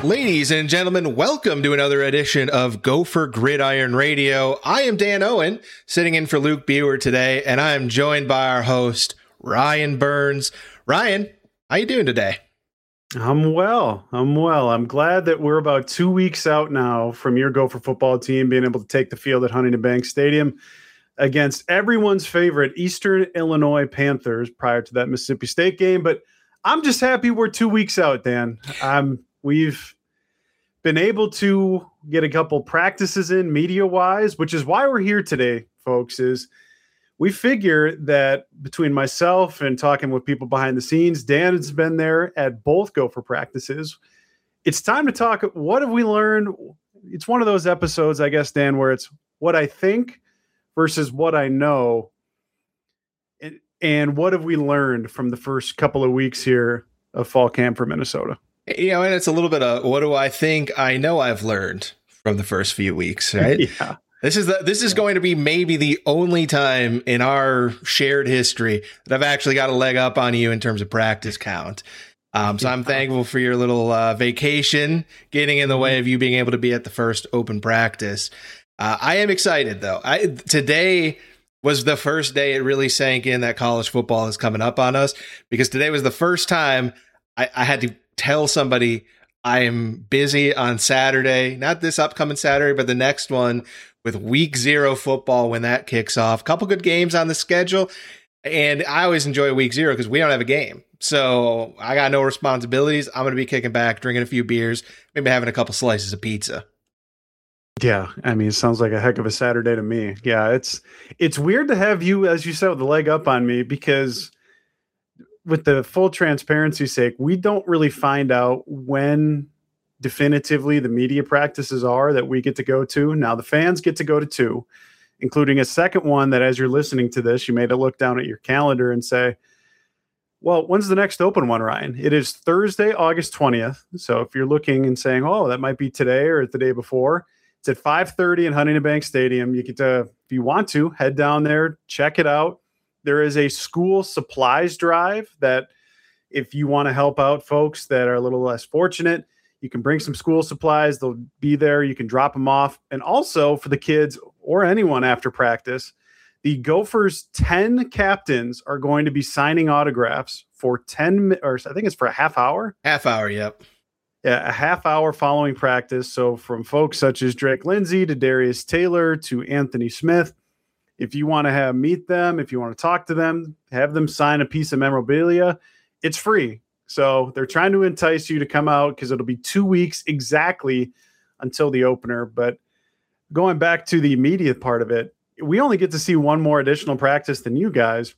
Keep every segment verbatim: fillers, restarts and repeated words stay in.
Ladies and gentlemen, welcome to another edition of Gopher Gridiron Radio. I am Dan Owen, sitting in for Luke Buer today, and I am joined by our host, Ryan Burns. Ryan, how you doing today? I'm well. I'm well. I'm glad that we're about two weeks out now from your Gopher football team being able to take the field at Huntington Bank Stadium against everyone's favorite Eastern Illinois Panthers prior to that Mississippi State game. But I'm just happy we're two weeks out, Dan. Um, we've been able to get a couple practices in media-wise, which is why we're here today, folks, is we figure that between myself and talking with people behind the scenes, Dan has been there at both Gopher practices. It's time to talk. What have we learned? It's one of those episodes, I guess, Dan, where it's what I think versus what I know. And, and what have we learned from the first couple of weeks here of fall camp for Minnesota? You know, and it's a little bit of what do I think I know I've learned from the first few weeks, right? Yeah. This is the, this is going to be maybe the only time in our shared history that I've actually got a leg up on you in terms of practice count. Um, so I'm thankful for your little uh, vacation getting in the way of you being able to be at the first open practice. Uh, I am excited, though. I, today was the first day it really sank in that college football is coming up on us, because today was the first time I, I had to tell somebody I am busy on Saturday, not this upcoming Saturday, but the next one with week zero football when that kicks off. A couple good games on the schedule. And I always enjoy week zero because we don't have a game. So I got no responsibilities. I'm going to be kicking back, drinking a few beers, maybe having a couple slices of pizza. Yeah, I mean, it sounds like a heck of a Saturday to me. Yeah, it's it's weird to have you, as you said, with the leg up on me, because with the full transparency sake, we don't really find out when definitively the media practices are that we get to go to. Now the fans get to go to two, including a second one that as you're listening to this, you may have look down at your calendar and say, well, when's the next open one, Ryan? It is Thursday, August twentieth. So if you're looking and saying, oh, that might be today or the day before, it's at five thirty in Huntington Bank Stadium. You get to, if you want to, head down there, check it out. There is a school supplies drive that if you want to help out folks that are a little less fortunate, you can bring some school supplies. They'll be there. You can drop them off. And also for the kids or anyone after practice, the Gophers ten captains are going to be signing autographs for ten, or I think it's for a half hour. Half hour, yep. Yeah, a half hour following practice. So from folks such as Drake Lindsay to Darius Taylor to Anthony Smith, if you want to have meet them, if you want to talk to them, have them sign a piece of memorabilia, it's free. So they're trying to entice you to come out because it'll be two weeks exactly until the opener. But going back to the immediate part of it, we only get to see one more additional practice than you guys.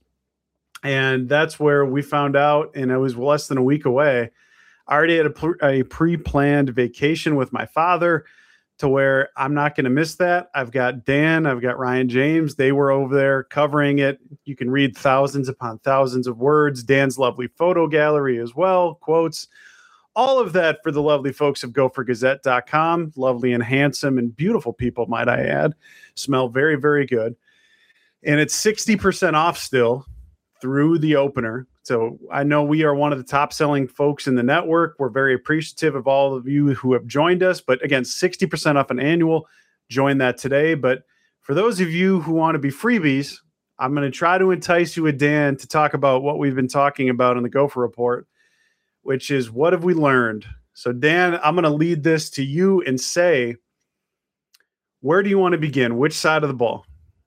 And that's where we found out, and it was less than a week away. I already had a, pre- a pre-planned vacation with my father to where I'm not going to miss that. I've got Dan, I've got Ryan James. They were over there covering it. You can read thousands upon thousands of words. Dan's lovely photo gallery as well, quotes, all of that for the lovely folks of gopher gazette dot com. Lovely and handsome and beautiful people, might I add. Smell very, very good. And it's sixty percent off still through the opener. So I know we are one of the top selling folks in the network. We're very appreciative of all of you who have joined us. But again, sixty percent off an annual. Join that today. But for those of you who want to be freebies, I'm going to try to entice you with Dan to talk about what we've been talking about in the Gopher Report, which is what have we learned? So Dan, I'm going to lead this to you and say, where do you want to begin? Which side of the ball?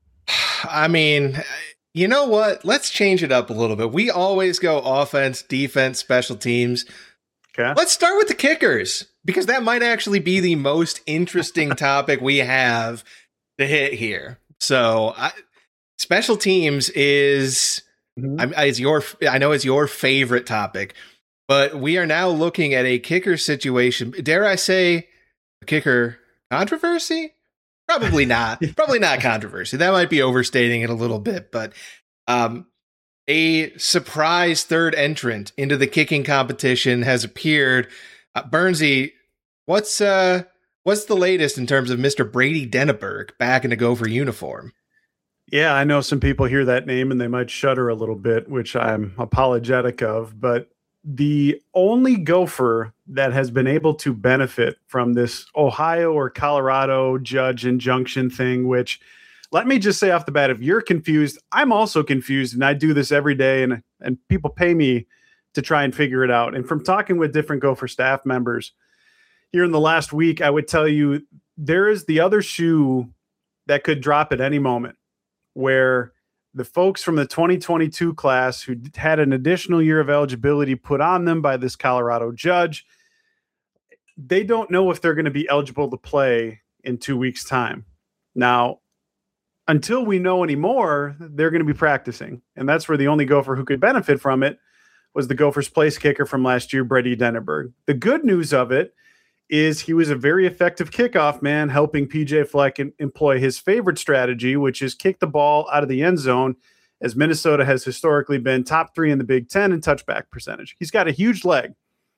I mean, you know what? Let's change it up a little bit. We always go offense, defense, special teams. Okay. Let's start with the kickers, because that might actually be the most interesting topic we have to hit here. So I, special teams is, mm-hmm. I, is your, I know it's your favorite topic, but we are now looking at a kicker situation. Dare I say a kicker controversy? Probably not. Probably not controversy. That might be overstating it a little bit, but um, a surprise third entrant into the kicking competition has appeared. Uh, Burnsy, what's uh, what's the latest in terms of Mister Brady Denneberg back in a Gopher uniform? Yeah, I know some people hear that name and they might shudder a little bit, which I'm apologetic of, but the only Gopher that has been able to benefit from this Ohio or Colorado judge injunction thing, which, let me just say off the bat, if you're confused, I'm also confused, and I do this every day, and, and people pay me to try and figure it out. And from talking with different Gopher staff members here in the last week, I would tell you there is the other shoe that could drop at any moment, where the folks from the twenty twenty-two class who had an additional year of eligibility put on them by this Colorado judge, they don't know if they're going to be eligible to play in two weeks' time. Now, until we know any more, they're going to be practicing. And that's where the only Gopher who could benefit from it was the Gophers' place kicker from last year, Brady Denneberg. The good news of it is he was a very effective kickoff man, helping P J Fleck in, employ his favorite strategy, which is kick the ball out of the end zone, as Minnesota has historically been top three in the Big Ten in touchback percentage. He's got a huge leg.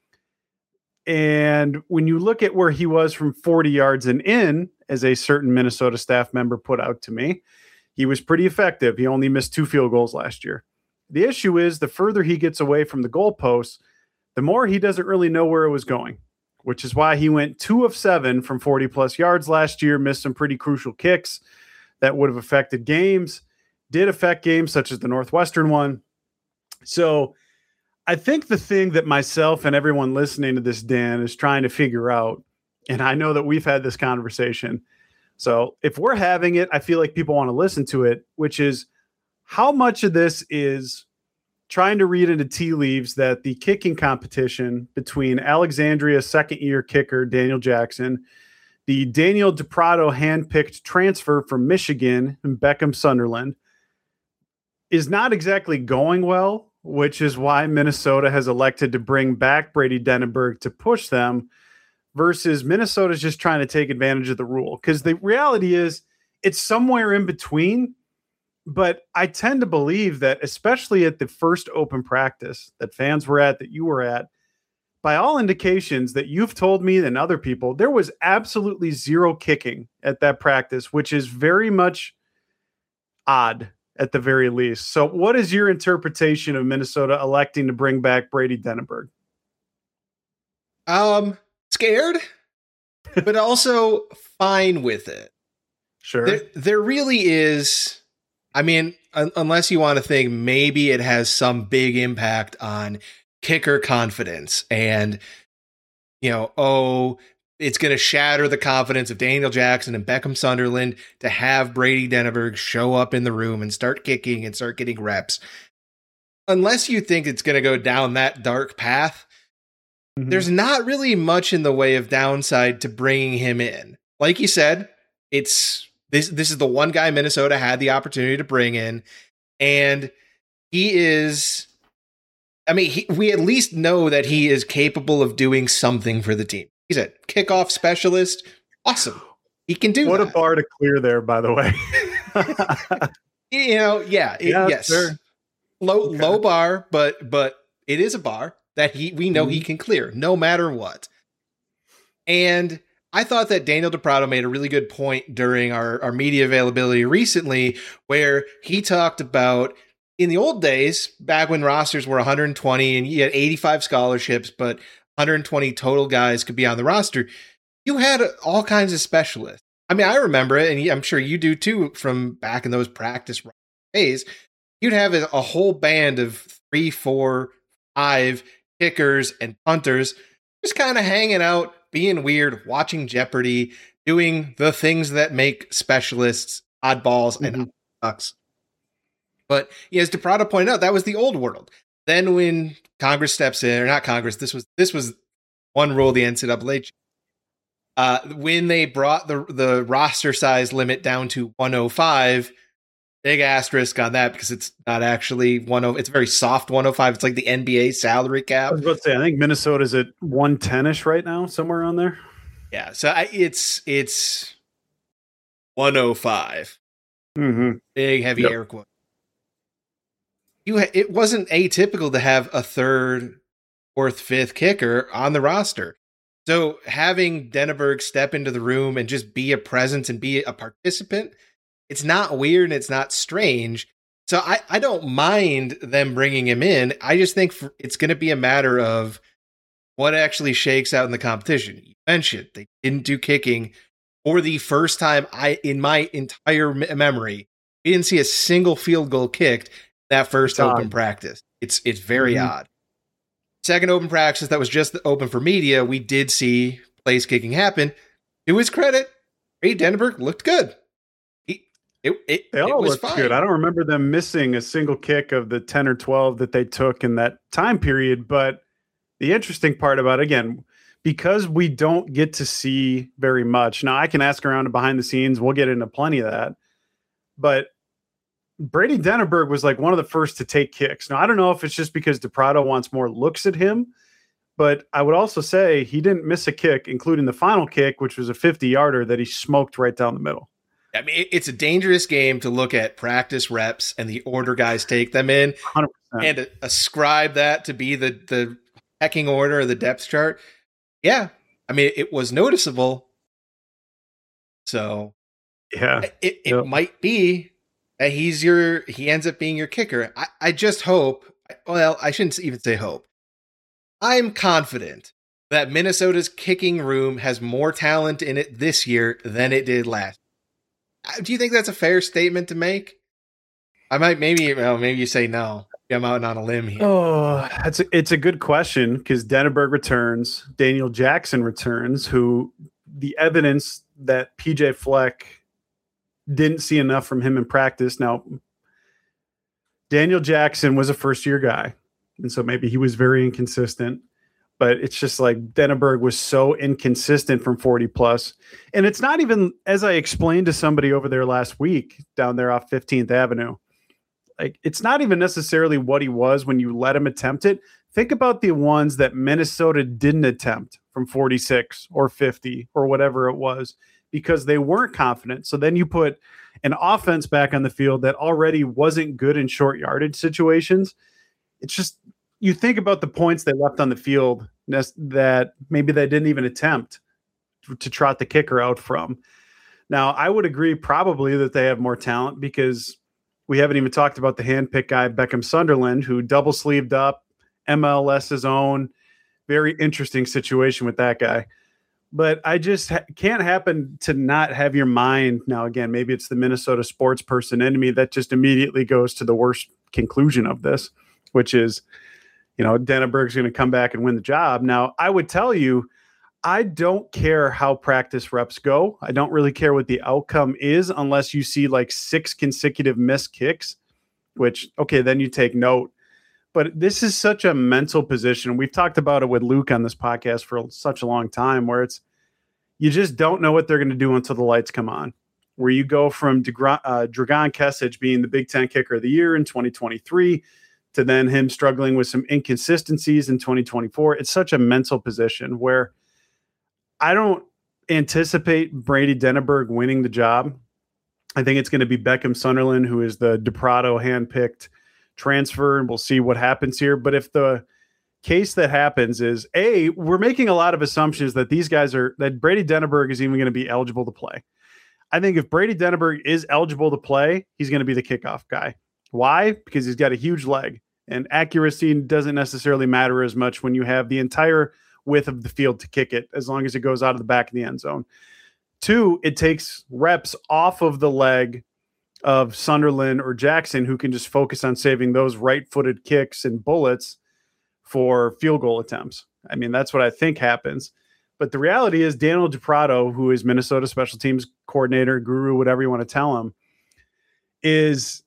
And when you look at where he was from forty yards and in, as a certain Minnesota staff member put out to me, he was pretty effective. He only missed two field goals last year. The issue is the further he gets away from the goalposts, the more he doesn't really know where it was going, which is why he went two of seven from forty plus yards last year, missed some pretty crucial kicks that would have affected games, did affect games such as the Northwestern one. So I think the thing that myself and everyone listening to this, Dan, is trying to figure out, and I know that we've had this conversation, so if we're having it, I feel like people want to listen to it, which is how much of this is trying to read into tea leaves that the kicking competition between Alexandria's second-year kicker, Daniel Jackson, the Daniel DePrado handpicked transfer from Michigan and Beckham Sunderland, is not exactly going well, which is why Minnesota has elected to bring back Brady Denneberg to push them, versus Minnesota's just trying to take advantage of the rule. Because the reality is it's somewhere in between. But I tend to believe that, especially at the first open practice that fans were at, that you were at, by all indications that you've told me and other people, there was absolutely zero kicking at that practice, which is very much odd at the very least. So what is your interpretation of Minnesota electing to bring back Brady Denneberg? Um, scared, but also fine with it. Sure. There, there really is... I mean, un- unless you want to think maybe it has some big impact on kicker confidence and, you know, oh, it's going to shatter the confidence of Daniel Jackson and Beckham Sunderland to have Brady Denneberg show up in the room and start kicking and start getting reps. Unless you think it's going to go down that dark path, mm-hmm. there's not really much in the way of downside to bringing him in. Like you said, it's... This this is the one guy Minnesota had the opportunity to bring in, and he is, I mean, he, we at least know that he is capable of doing something for the team. He's a kickoff specialist. Awesome. He can do what that. A bar to clear there, by the way. You know, yeah, it, yeah yes. Sure. Low okay. low bar, but but it is a bar that he we know mm-hmm. he can clear no matter what. And I thought that Daniel DePrado made a really good point during our, our media availability recently, where he talked about in the old days, back when rosters were one hundred twenty and you had eighty-five scholarships, but one hundred twenty total guys could be on the roster, you had all kinds of specialists. I mean, I remember it, and I'm sure you do too, from back in those practice days. You'd have a whole band of three, four, five kickers and punters just kind of hanging out, being weird, watching Jeopardy, doing the things that make specialists oddballs mm-hmm. and ducks. But yeah, as DePrado pointed out, that was the old world. Then when Congress steps in, or not Congress, this was this was one rule the N C double A. Uh, when they brought the the roster size limit down to one oh five, big asterisk on that because it's not actually one oh. It's a very soft one oh five. It's like the N B A salary cap. I was about to say, I think Minnesota's at one ten-ish right now, somewhere around there. Yeah, so I, it's it's one oh five. Mm-hmm. Big heavy yep. air quote. You ha- it wasn't atypical to have a third, fourth, fifth kicker on the roster. So having Denneberg step into the room and just be a presence and be a participant, it's not weird and it's not strange. So I, I don't mind them bringing him in. I just think for, it's going to be a matter of what actually shakes out in the competition. You mentioned they didn't do kicking for the first time I in my entire me- memory. We didn't see a single field goal kicked that first It's open odd. practice. It's it's very Mhm. odd. Second open practice that was just open for media, we did see place kicking happen. To his credit, Ray Denneberg looked good. He, it it, They it all was looked fine. good. I don't remember them missing a single kick of the ten or twelve that they took in that time period. But the interesting part about it, again, because we don't get to see very much. Now I can ask around behind the scenes. We'll get into plenty of that. But Brady Denneberg was like one of the first to take kicks. Now I don't know if it's just because DePrado wants more looks at him, but I would also say he didn't miss a kick, including the final kick, which was a fifty yarder that he smoked right down the middle. I mean, it's a dangerous game to look at practice reps and the order guys take them in one hundred percent. and ascribe that to be the, the pecking order or the depth chart. Yeah. I mean, it was noticeable. So Yeah. it, it Yep. might be that he's your, he ends up being your kicker. I, I just hope, well, I shouldn't even say hope. I'm confident that Minnesota's kicking room has more talent in it this year than it did last. Do you think that's a fair statement to make? I might maybe well, maybe you say no. I'm out on a limb here. Oh, that's a, it's a good question because Denneberg returns, Daniel Jackson returns, who the evidence that P J Fleck didn't see enough from him in practice. Now, Daniel Jackson was a first year guy, and so maybe he was very inconsistent. But it's just like Denneberg was so inconsistent from forty plus. And it's not even, as I explained to somebody over there last week down there off fifteenth Avenue, like it's not even necessarily what he was when you let him attempt it. Think about the ones that Minnesota didn't attempt from forty-six or fifty or whatever it was because they weren't confident. So then you put an offense back on the field that already wasn't good in short yardage situations. It's just, you think about the points they left on the field that maybe they didn't even attempt to, to trot the kicker out from. Now, I would agree probably that they have more talent because we haven't even talked about the handpick guy, Beckham Sunderland, who double sleeved up, M L S's own. Very interesting situation with that guy. But I just ha- can't happen to not have your mind. Now, again, maybe it's the Minnesota sports person in me that just immediately goes to the worst conclusion of this, which is, you know, Denneberg's going to come back and win the job. Now, I would tell you, I don't care how practice reps go. I don't really care what the outcome is unless you see like six consecutive missed kicks, which, okay, then you take note. But this is such a mental position. We've talked about it with Luke on this podcast for such a long time where it's, you just don't know what they're going to do until the lights come on. Where you go from Degra- uh, Dragan Kesich being the Big Ten kicker of the year in twenty twenty-three to then him struggling with some inconsistencies in twenty twenty-four. It's such a mental position where I don't anticipate Brady Denneberg winning the job. I think it's going to be Beckham Sunderland, who is the DePrado handpicked transfer, and we'll see what happens here. But if the case that happens is, A, we're making a lot of assumptions that these guys are, that Brady Denneberg is even going to be eligible to play. I think if Brady Denneberg is eligible to play, he's going to be the kickoff guy. Why? Because he's got a huge leg, and accuracy doesn't necessarily matter as much when you have the entire width of the field to kick it, as long as it goes out of the back of the end zone. Two, it takes reps off of the leg of Sunderland or Jackson, who can just focus on saving those right-footed kicks and bullets for field goal attempts. I mean, that's what I think happens. But the reality is Daniel DePrado, who is Minnesota special teams coordinator, guru, whatever you want to tell him, is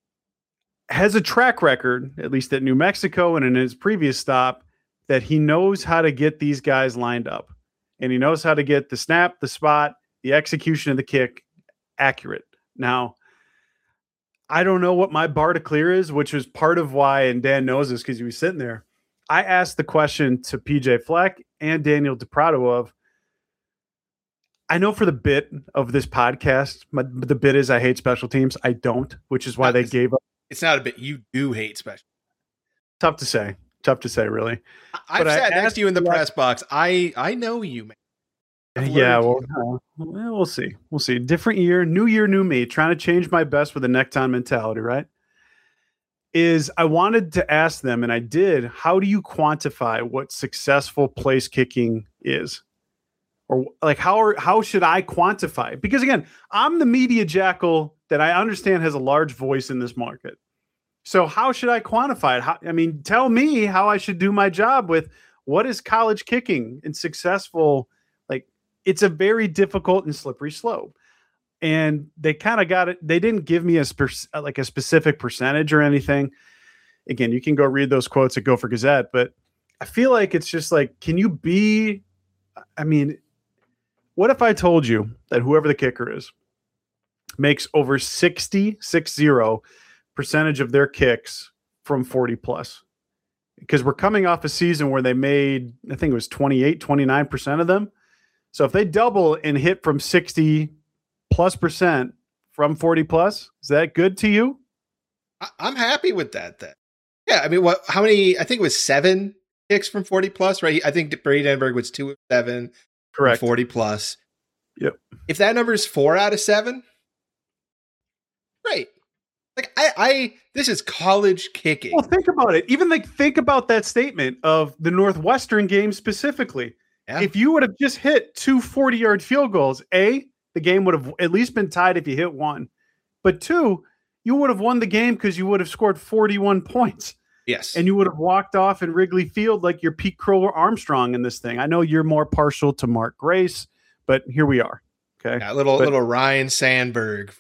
has a track record, at least at New Mexico and in his previous stop, that he knows how to get these guys lined up. And he knows how to get the snap, the spot, the execution of the kick accurate. Now, I don't know what my bar to clear is, which was part of why, and Dan knows this because he was sitting there. I asked the question to P J Fleck and Daniel DePrado of, I know for the bit of this podcast, my, the bit is I hate special teams. I don't, which is why No, they gave up. It's not a bit. You do hate special. Tough to say. Tough to say, really. I've But I sat next asked to you in the Fleck- press box. I I know you, man. I've Yeah, learned well, you. uh, well, we'll see. We'll see. Different year, new year, new me. Trying to change my best with a necktie mentality, right? is I wanted to ask them, and I did, how do you quantify what successful place kicking is? Or like, how are, how should I quantify it? Because again, I'm the media jackal that I understand has a large voice in this market. So how should I quantify it? How, I mean, tell me how I should do my job with what is college kicking and successful. Like, it's a very difficult and slippery slope. And they kind of got it. They didn't give me a spe- like a specific percentage or anything. Again, you can go read those quotes at Gopher Gazette, but I feel like it's just like, can you be, I mean, what if I told you that whoever the kicker is makes over sixty, six zero percentage of their kicks from forty plus? Because we're coming off a season where they made, I think it was twenty-eight, twenty-nine percent of them. So if they double and hit from sixty plus percent from forty plus, is that good to you? I'm happy with that then. Yeah, I mean, what? How many? I think it was seven kicks from forty plus, right? I think Brady Denberg was two of seven. Correct. forty plus. Yep. If that number is four out of seven, great. Like I, I, this is college kicking. Well, think about it. Even like think about that statement of the Northwestern game specifically. Yeah. If you would have just hit two forty-yard field goals, A, the game would have at least been tied if you hit one. But two, you would have won the game because you would have scored forty-one points. Yes. And you would have walked off in Wrigley Field like you're Pete Crow Armstrong in this thing. I know you're more partial to Mark Grace, but here we are. Okay. Yeah, little but, little Ryan Sandberg.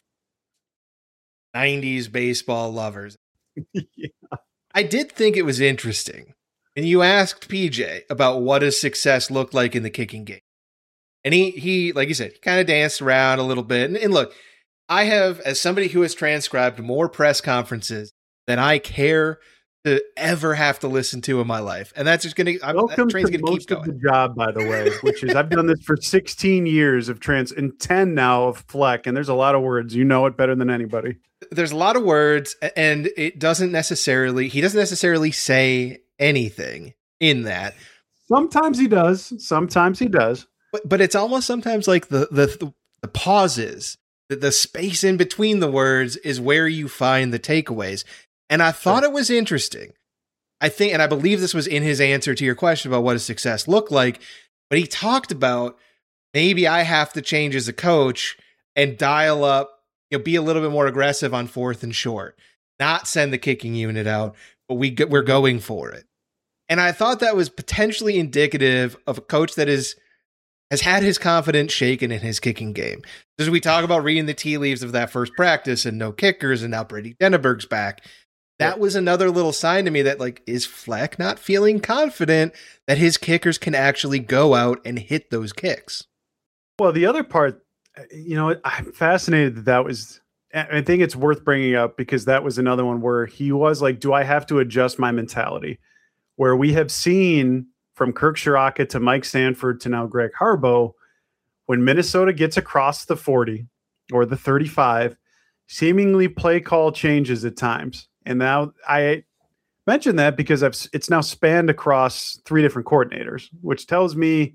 nineties baseball lovers. Yeah. I did think it was interesting. And you asked P J about what does success look like in the kicking game. And he, he like you said, he kind of danced around a little bit. And, and look, I have, as somebody who has transcribed more press conferences than I care to ever have to listen to in my life. And that's just going to, welcome that train's to going to most keep going. of the job, by the way, which is I've done this for sixteen years of trans and ten now of Fleck. And there's a lot of words. You know it better than anybody. There's a lot of words, and it doesn't necessarily, he doesn't necessarily say anything in that. Sometimes he does. Sometimes he does. But but it's almost sometimes like the the the pauses, the, the space in between the words is where you find the takeaways. And I thought sure. it was interesting. I think, and I believe this was in his answer to your question about what does success look like, but he talked about maybe I have to change as a coach and dial up, you know, be a little bit more aggressive on fourth and short, not send the kicking unit out, but we get, we're going for it. And I thought that was potentially indicative of a coach that is has had his confidence shaken in his kicking game. As we talk about reading the tea leaves of that first practice and no kickers, and now Brady Denneberg's back, that was another little sign to me that, like, is Fleck not feeling confident that his kickers can actually go out and hit those kicks? Well, the other part, you know, I'm fascinated that that was, I think it's worth bringing up because that was another one where he was like, do I have to adjust my mentality? Where we have seen from Kirk Ciarrocca to Mike Sanford to now Greg Harbaugh, when Minnesota gets across the forty or the thirty-five, seemingly play call changes at times. And now I mention that because I've, it's now spanned across three different coordinators, which tells me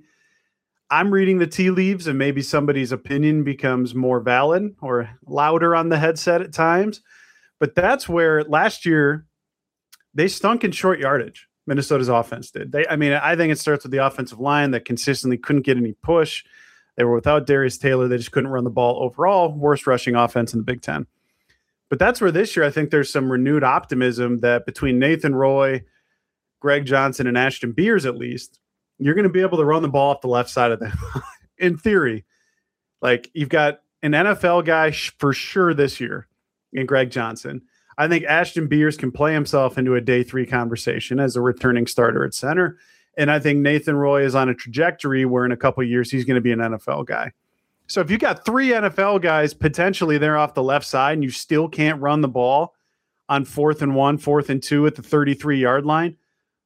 I'm reading the tea leaves and maybe somebody's opinion becomes more valid or louder on the headset at times. But that's where last year they stunk in short yardage. Minnesota's offense did. They, I mean, I think it starts with the offensive line that consistently couldn't get any push. They were without Darius Taylor. They just couldn't run the ball overall. Worst rushing offense in the Big Ten. But that's where this year I think there's some renewed optimism that between Nathan Roy, Greg Johnson, and Ashton Beers, at least, you're going to be able to run the ball off the left side of them. In theory, like you've got an N F L guy sh- for sure this year in Greg Johnson. I think Ashton Beers can play himself into a day three conversation as a returning starter at center. And I think Nathan Roy is on a trajectory where in a couple of years, he's going to be an N F L guy. So if you got three N F L guys potentially there off the left side and you still can't run the ball on fourth and one, fourth and two at the thirty-three yard line,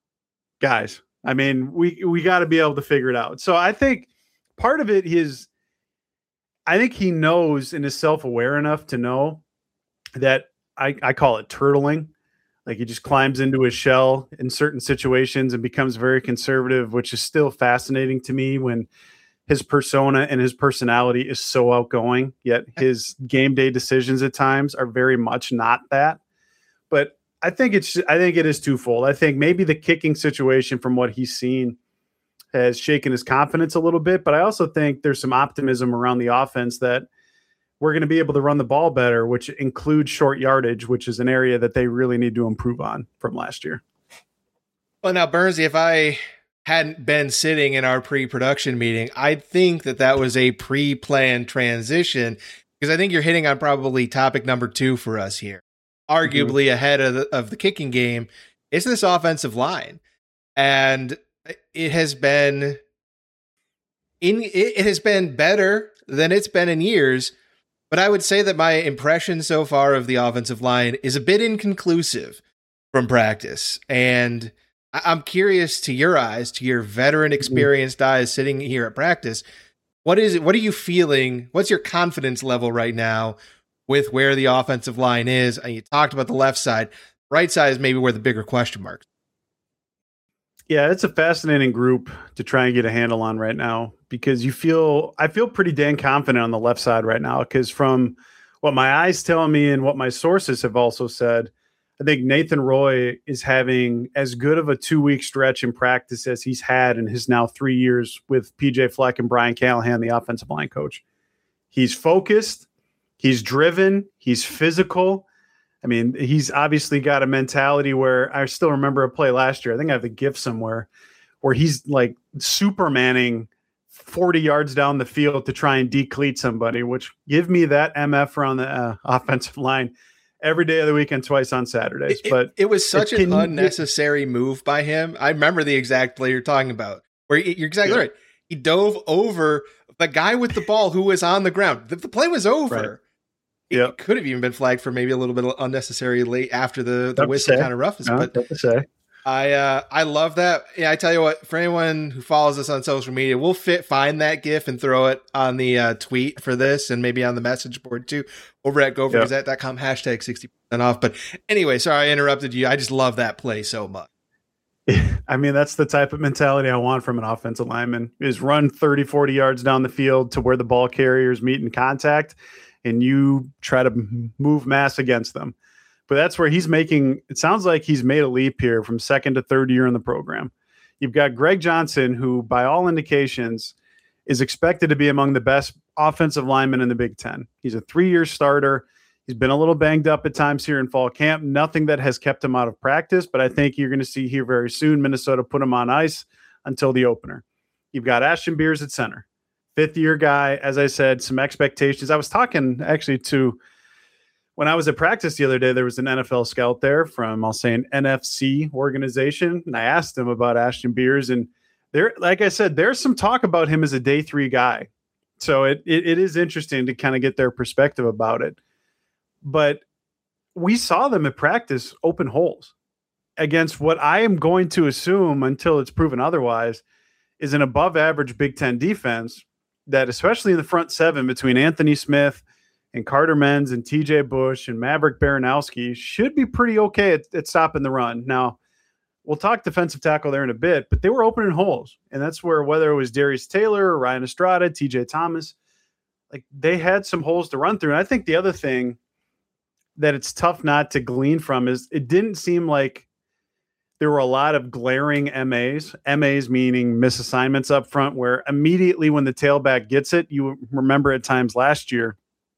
guys, I mean, we, we got to be able to figure it out. So I think part of it is, I think he knows and is self-aware enough to know that I, I call it turtling. Like he just climbs into his shell in certain situations and becomes very conservative, which is still fascinating to me when his persona and his personality is so outgoing, yet his game day decisions at times are very much not that. But I think it's I think it is twofold. I think maybe the kicking situation from what he's seen has shaken his confidence a little bit, but I also think there's some optimism around the offense that we're going to be able to run the ball better, which includes short yardage, which is an area that they really need to improve on from last year. Well, now, Bernsey, if I hadn't been sitting in our pre-production meeting, I'd think that that was a pre-planned transition, because I think you're hitting on probably topic number two for us here. Arguably mm-hmm. ahead of the, of the kicking game is this offensive line. And it has been in it has been better than it's been in years, but I would say that my impression so far of the offensive line is a bit inconclusive from practice. And I'm curious, to your eyes, to your veteran experienced mm-hmm. eyes sitting here at practice, what is it? What are you feeling? What's your confidence level right now with where the offensive line is? And you talked about the left side. Right side is maybe where the bigger question marks. Yeah, it's a fascinating group to try and get a handle on right now, because you feel, I feel pretty dang confident on the left side right now, because from what my eyes tell me and what my sources have also said, I think Nathan Roy is having as good of a two-week stretch in practice as he's had in his now three years with P J Fleck and Brian Callahan, the offensive line coach. He's focused, he's driven, he's physical. I mean, he's obviously got a mentality where I still remember a play last year. I think I have the GIF somewhere where he's like Supermaning forty yards down the field to try and decleat somebody, which give me that M F around the uh, offensive line every day of the week and twice on Saturdays. It, but it, it was such it an can, unnecessary it, move by him. I remember the exact play you're talking about, where he, you're exactly yeah. right. He dove over the guy with the ball who was on the ground. The, the play was over. Right. It yep. could have even been flagged for maybe a little bit of unnecessary late after the, the whistle kind of roughness. No, but to say. I uh, I love that. Yeah, I tell you what, for anyone who follows us on social media, we'll fit find that GIF and throw it on the uh, tweet for this, and maybe on the message board too, over at gopher gazette dot com, hashtag sixty percent off. But anyway, sorry I interrupted you. I just love that play so much. I mean, that's the type of mentality I want from an offensive lineman, is run thirty, forty yards down the field to where the ball carriers meet in contact, and you try to move mass against them. But that's where he's making, it sounds like he's made a leap here from second to third year in the program. You've got Greg Johnson, who by all indications is expected to be among the best offensive linemen in the Big Ten. He's a three-year starter. He's been a little banged up at times here in fall camp. Nothing that has kept him out of practice, but I think you're going to see here very soon Minnesota put him on ice until the opener. You've got Ashton Beers at center. Fifth-year guy, as I said, some expectations. I was talking actually to, when I was at practice the other day, there was an N F L scout there from, I'll say, an N F C organization, and I asked him about Ashton Beers, and there, like I said, there's some talk about him as a day three guy. So it it, it is interesting to kind of get their perspective about it. But we saw them at practice open holes against what I am going to assume, until it's proven otherwise, is an above-average Big Ten defense that, especially in the front seven between Anthony Smith and Carter Menz and T J Bush and Maverick Baranowski, should be pretty okay at, at stopping the run. Now, we'll talk defensive tackle there in a bit, but they were opening holes. And that's where, whether it was Darius Taylor or Ryan Estrada, T J Thomas, like, they had some holes to run through. And I think the other thing that it's tough not to glean from is it didn't seem like there were a lot of glaring M As, M As meaning misassignments up front, where immediately when the tailback gets it, you remember at times last year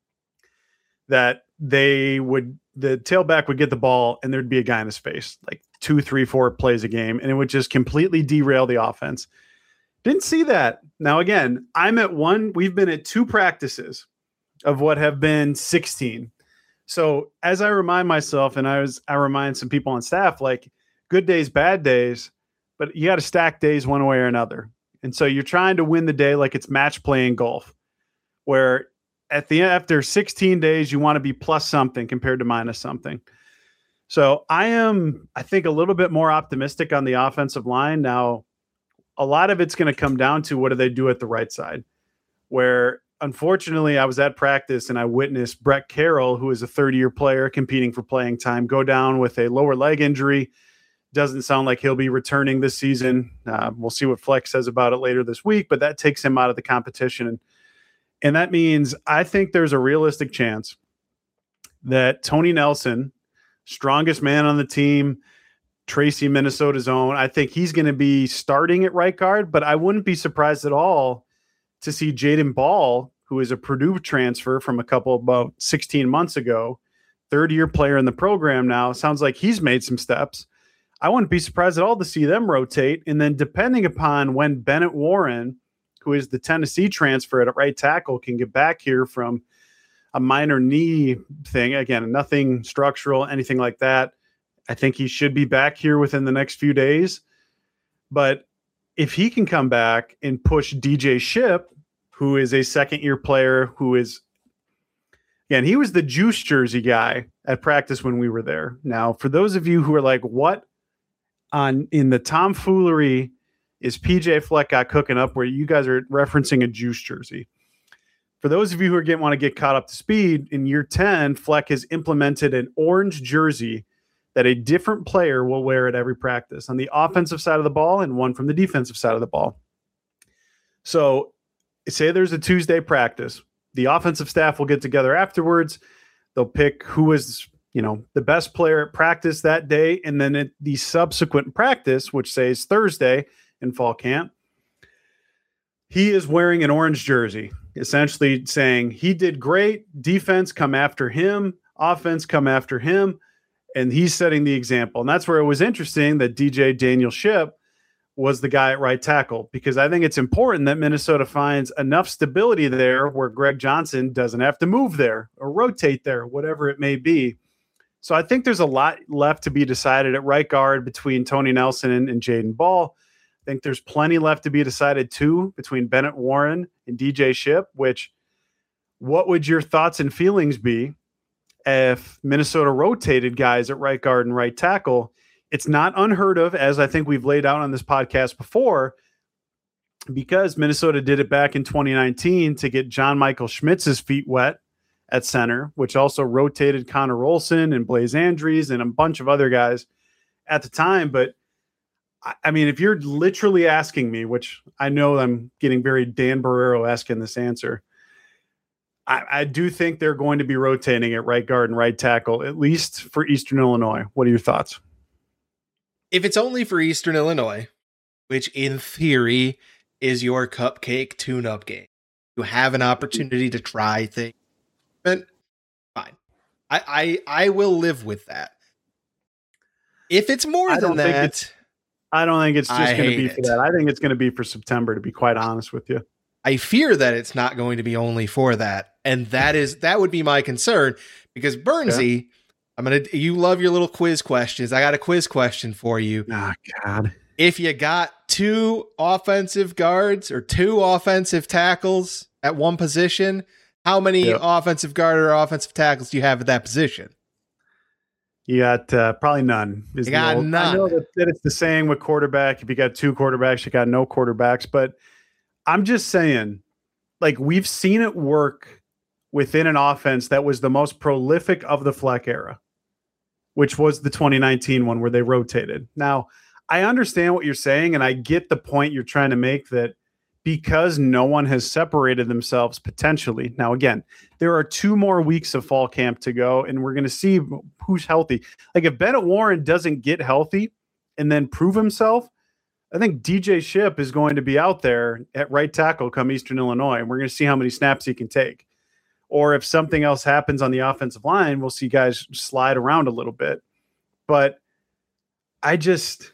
that they would, the tailback would get the ball and there'd be a guy in his face, like two, three, four plays a game, and it would just completely derail the offense. Didn't see that. Now, again, I'm at one, we've been at two practices of what have been sixteen. So as I remind myself, and I was, I remind some people on staff, like, good days, bad days, but you got to stack days one way or another. And so you're trying to win the day like it's match play in golf, where at the end, after sixteen days, you want to be plus something compared to minus something. So I am, I think, a little bit more optimistic on the offensive line. Now, a lot of it's going to come down to what do they do at the right side, where unfortunately I was at practice and I witnessed Brett Carroll, who is a third-year player competing for playing time, go down with a lower leg injury. Doesn't sound like he'll be returning this season. Uh, we'll see what Flex says about it later this week, but that takes him out of the competition. And, and that means I think there's a realistic chance that Tony Nelson, strongest man on the team, Tracy, Minnesota's own. I think he's going to be starting at right guard, but I wouldn't be surprised at all to see Jaden Ball, who is a Purdue transfer from a couple about sixteen months ago, third year player in the program now. Sounds like he's made some steps. I wouldn't be surprised at all to see them rotate. And then depending upon when Bennett Warren, who is the Tennessee transfer at right tackle, can get back here from a minor knee thing. Again, nothing structural, anything like that. I think he should be back here within the next few days. But if he can come back and push D J Shipp, who is a second-year player, who is, again, he was the juice jersey guy at practice when we were there. Now, for those of you who are like, what on in the tomfoolery is P J Fleck got cooking up where you guys are referencing a juice jersey? For those of you who are getting want to get caught up to speed, in year ten, Fleck has implemented an orange jersey that a different player will wear at every practice on the offensive side of the ball and one from the defensive side of the ball. So say there's a Tuesday practice. The offensive staff will get together afterwards. They'll pick who is, you know, the best player at practice that day. And then at the subsequent practice, which says Thursday in fall camp, he is wearing an orange jersey, essentially saying he did great. Defense, come after him. Offense, come after him. And he's setting the example. And that's where it was interesting that D J Daniel Shipp was the guy at right tackle, because I think it's important that Minnesota finds enough stability there where Greg Johnson doesn't have to move there or rotate there, whatever it may be. So I think there's a lot left to be decided at right guard between Tony Nelson and, and Jaden Ball. I think there's plenty left to be decided too between Bennett Warren and D J Shipp, which what would your thoughts and feelings be if Minnesota rotated guys at right guard and right tackle? It's not unheard of, as I think we've laid out on this podcast before, because Minnesota did it back in twenty nineteen to get John Michael Schmitz's feet wet at center, which also rotated Connor Olson and Blaze Andrews and a bunch of other guys at the time. But I mean, if you're literally asking me, which I know I'm getting very Dan Barrero-esque in this answer, I, I do think they're going to be rotating at right guard and right tackle, at least for Eastern Illinois. What are your thoughts? If it's only for Eastern Illinois, which in theory is your cupcake tune-up game, you have an opportunity to try things. But fine. I, I I will live with that. If it's more I than that, I don't think it's just going to be it. for that. I think it's going to be for September, to be quite honest with you. I fear that it's not going to be only for that. And that is that would be my concern, because Bernsey, yeah. I'm going to, you love your little quiz questions. I got a quiz question for you. Oh, God. If you got two offensive guards or two offensive tackles at one position, how many yep. offensive guard or offensive tackles do you have at that position? You got uh, probably none. You got old, none. I know that, that it's the saying with quarterback. If you got two quarterbacks, you got no quarterbacks. But I'm just saying, like, we've seen it work within an offense that was the most prolific of the Fleck era, which was the twenty nineteen one where they rotated. Now, I understand what you're saying, and I get the point you're trying to make, that because no one has separated themselves potentially. Now, again, there are two more weeks of fall camp to go, and we're going to see who's healthy. Like, if Bennett Warren doesn't get healthy and then prove himself, I think D J Shipp is going to be out there at right tackle come Eastern Illinois, and we're going to see how many snaps he can take. Or if something else happens on the offensive line, we'll see guys slide around a little bit. But I just,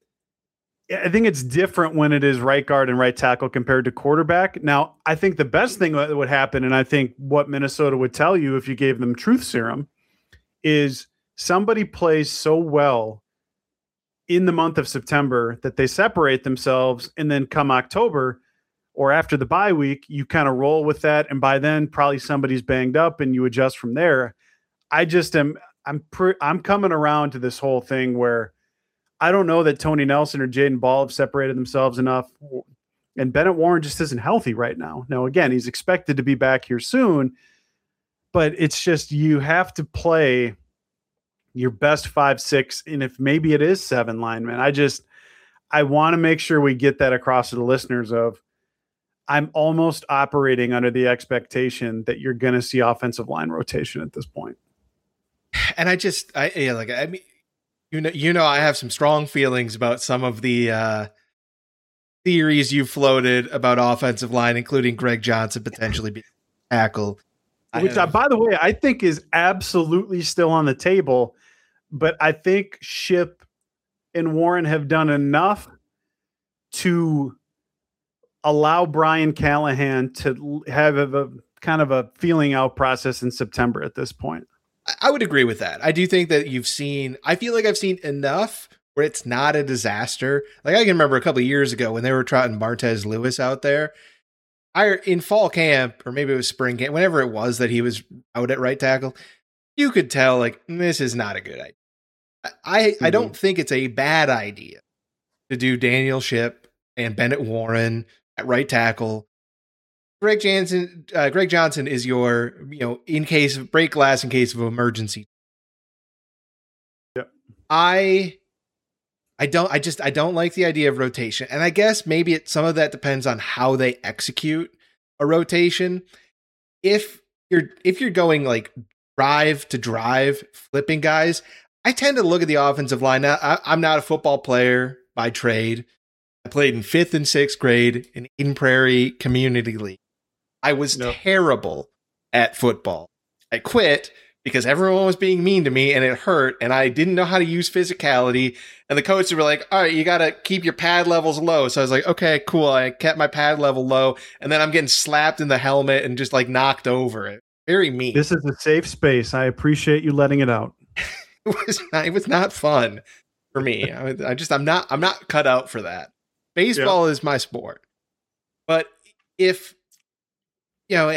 I think it's different when it is right guard and right tackle compared to quarterback. Now, I think the best thing that would happen, and I think what Minnesota would tell you if you gave them truth serum, is somebody plays so well in the month of September that they separate themselves, and then come October or after the bye week, you kind of roll with that. And by then probably somebody's banged up and you adjust from there. I just am, I'm, pre- I'm coming around to this whole thing where I don't know that Tony Nelson or Jaden Ball have separated themselves enough, and Bennett Warren just isn't healthy right now. Now, again, he's expected to be back here soon, but it's just, you have to play your best five, six, and if maybe it is seven linemen. I just, I want to make sure we get that across to the listeners of, I'm almost operating under the expectation that you're going to see offensive line rotation at this point. and I just, I yeah, like, I mean, you know, you know, I have some strong feelings about some of the uh, theories you floated about offensive line, including Greg Johnson potentially being tackled. Which, I, by the way, I think is absolutely still on the table. But I think Ship and Warren have done enough to allow Brian Callahan to have a, a kind of a feeling out process in September at this point. I would agree with that. I do think that you've seen, I feel like I've seen enough where it's not a disaster. Like I can remember a couple of years ago when they were trotting Martez Lewis out there. I in fall camp, or maybe it was spring camp, whenever it was that he was out at right tackle, you could tell like this is not a good idea. I mm-hmm. I don't think it's a bad idea to do Daniel Ship and Bennett Warren at right tackle. Greg Johnson, uh, Greg Johnson is your, you know, in case of break glass, in case of emergency. Yep. I, I don't, I just, I don't like the idea of rotation. And I guess maybe it, some of that depends on how they execute a rotation. If you're, if you're going like drive to drive, flipping guys, I tend to look at the offensive line. Now, I, I'm not a football player by trade. I played in fifth and sixth grade in Eden Prairie Community League. I was no. terrible at football. I quit because everyone was being mean to me and it hurt, and I didn't know how to use physicality. And the coaches were like, all right, you got to keep your pad levels low. So I was like, okay, cool. I kept my pad level low, and then I'm getting slapped in the helmet and just like knocked over. It very mean. This is a safe space. I appreciate you letting it out. It was not, it was not fun for me. I, I just I'm not I'm not cut out for that. Baseball yeah. is my sport. But if you know,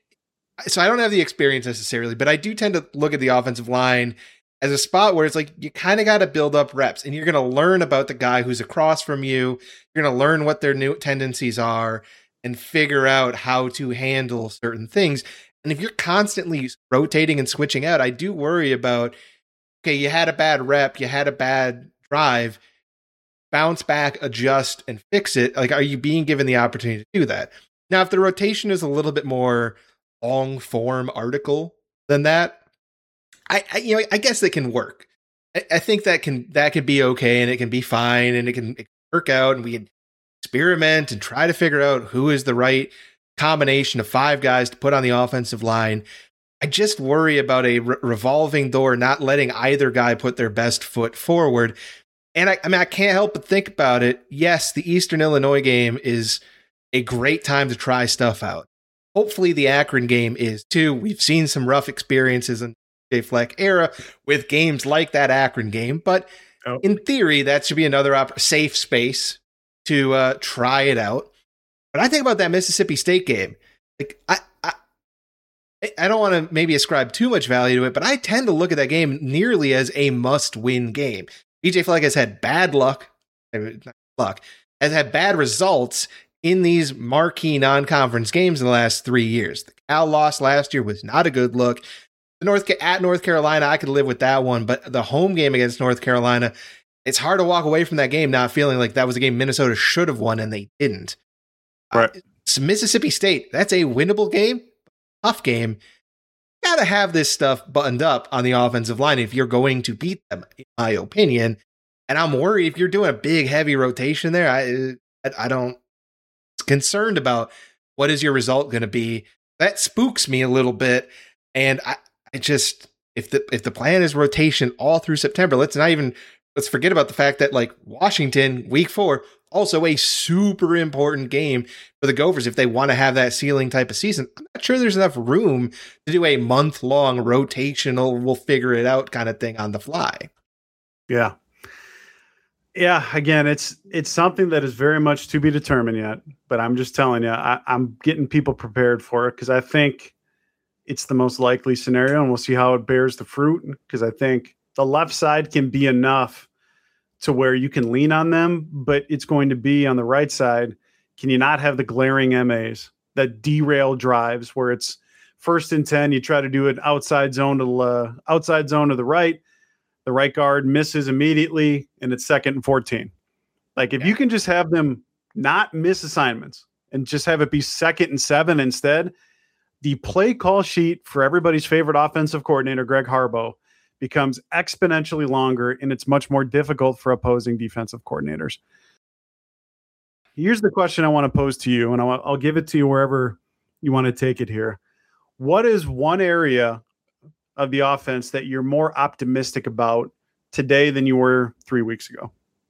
so I don't have the experience necessarily, but I do tend to look at the offensive line as a spot where it's like you kind of got to build up reps, and you're going to learn about the guy who's across from you. You're going to learn what their new tendencies are and figure out how to handle certain things. And if you're constantly rotating and switching out, I do worry about, okay, you had a bad rep, you had a bad drive, bounce back, adjust, and fix it. Like, are you being given the opportunity to do that? Now, if the rotation is a little bit more long form article than that, I, I you know, I guess that can work. I, I think that can, that could be okay, and it can be fine, and it can, it can work out, and we can experiment and try to figure out who is the right combination of five guys to put on the offensive line. I just worry about a re- revolving door, not letting either guy put their best foot forward. And I, I mean, I can't help but think about it. Yes, the Eastern Illinois game is a great time to try stuff out. Hopefully the Akron game is too. We've seen some rough experiences in the J J Fleck era with games like that Akron game, but oh. in theory, that should be another op- safe space to uh, try it out. But I think about that Mississippi State game. Like I, I, I don't want to maybe ascribe too much value to it, but I tend to look at that game nearly as a must-win game. B J Fleck has had bad luck, not luck, has had bad results in these marquee non-conference games in the last three years. The Cal loss last year was not a good look. The North at North Carolina, I could live with that one, but the home game against North Carolina, it's hard to walk away from that game not feeling like that was a game Minnesota should have won and they didn't. Right. Uh, so Mississippi State, that's a winnable game, tough game. You got to have this stuff buttoned up on the offensive line if you're going to beat them, in my opinion. And I'm worried if you're doing a big, heavy rotation there. I, I, I don't. Concerned about what is your result going to be. That spooks me a little bit. And I, I just, if the if the plan is rotation all through September, let's not even let's forget about the fact that like Washington week four, also a super important game for the Gophers if they want to have that ceiling type of season. I'm not sure there's enough room to do a month long rotational, we'll figure it out kind of thing on the fly. Yeah. Yeah, again, it's it's something that is very much to be determined yet. But I'm just telling you, I, I'm getting people prepared for it because I think it's the most likely scenario, and we'll see how it bears the fruit. Because I think the left side can be enough to where you can lean on them, but it's going to be on the right side. Can you not have the glaring M As that derail drives where it's first and ten, you try to do an outside zone to uh, outside zone to the right. The right guard misses immediately, and it's second and fourteen. Like, if yeah. you can just have them not miss assignments and just have it be second and seven instead, the play call sheet for everybody's favorite offensive coordinator, Greg Harbaugh, becomes exponentially longer, and it's much more difficult for opposing defensive coordinators. Here's the question I want to pose to you, and I'll, I'll give it to you wherever you want to take it here. What is one area of the offense that you're more optimistic about today than you were three weeks ago?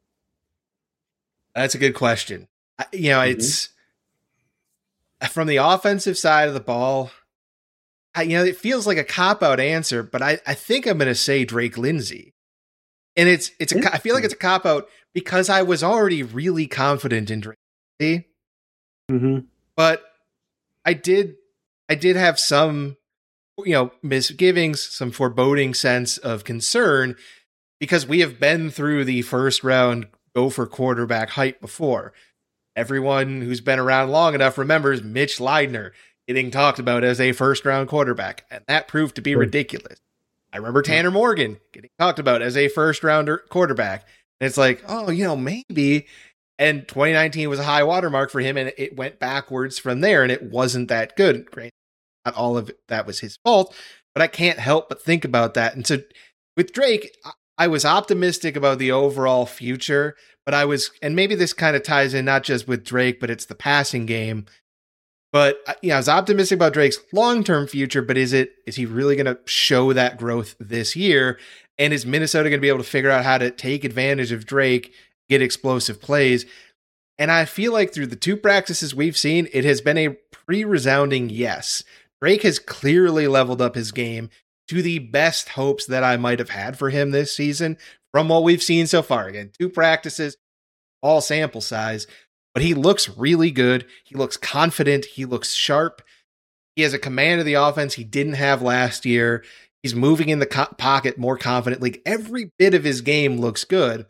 That's a good question. You know, mm-hmm. it's from the offensive side of the ball. I, you know, it feels like a cop-out answer, but I, I think I'm going to say Drake Lindsay. And it's it's a I feel like it's a cop-out because I was already really confident in Drake Lindsay. Mm-hmm. But I did I did have some, you know, misgivings, some foreboding sense of concern because we have been through the first round go for quarterback hype before. Everyone who's been around long enough remembers Mitch Leidner getting talked about as a first round quarterback, and that proved to be ridiculous. I remember Tanner Morgan getting talked about as a first rounder quarterback, and it's like, oh, you know, maybe. And twenty nineteen was a high watermark for him, and it went backwards from there, and it wasn't that good. Great. Not all of that was his fault, but I can't help but think about that. And so with Drake, I was optimistic about the overall future, but I was, and maybe this kind of ties in not just with Drake, but it's the passing game. But you know, I was optimistic about Drake's long-term future, but is it, is he really going to show that growth this year? And is Minnesota going to be able to figure out how to take advantage of Drake, get explosive plays? And I feel like through the two practices we've seen, it has been a pretty resounding yes. Drake has clearly leveled up his game to the best hopes that I might have had for him this season from what we've seen so far. Again, two practices, all sample size, but he looks really good. He looks confident. He looks sharp. He has a command of the offense he didn't have last year. He's moving in the co- pocket more confidently. Every bit of his game looks good.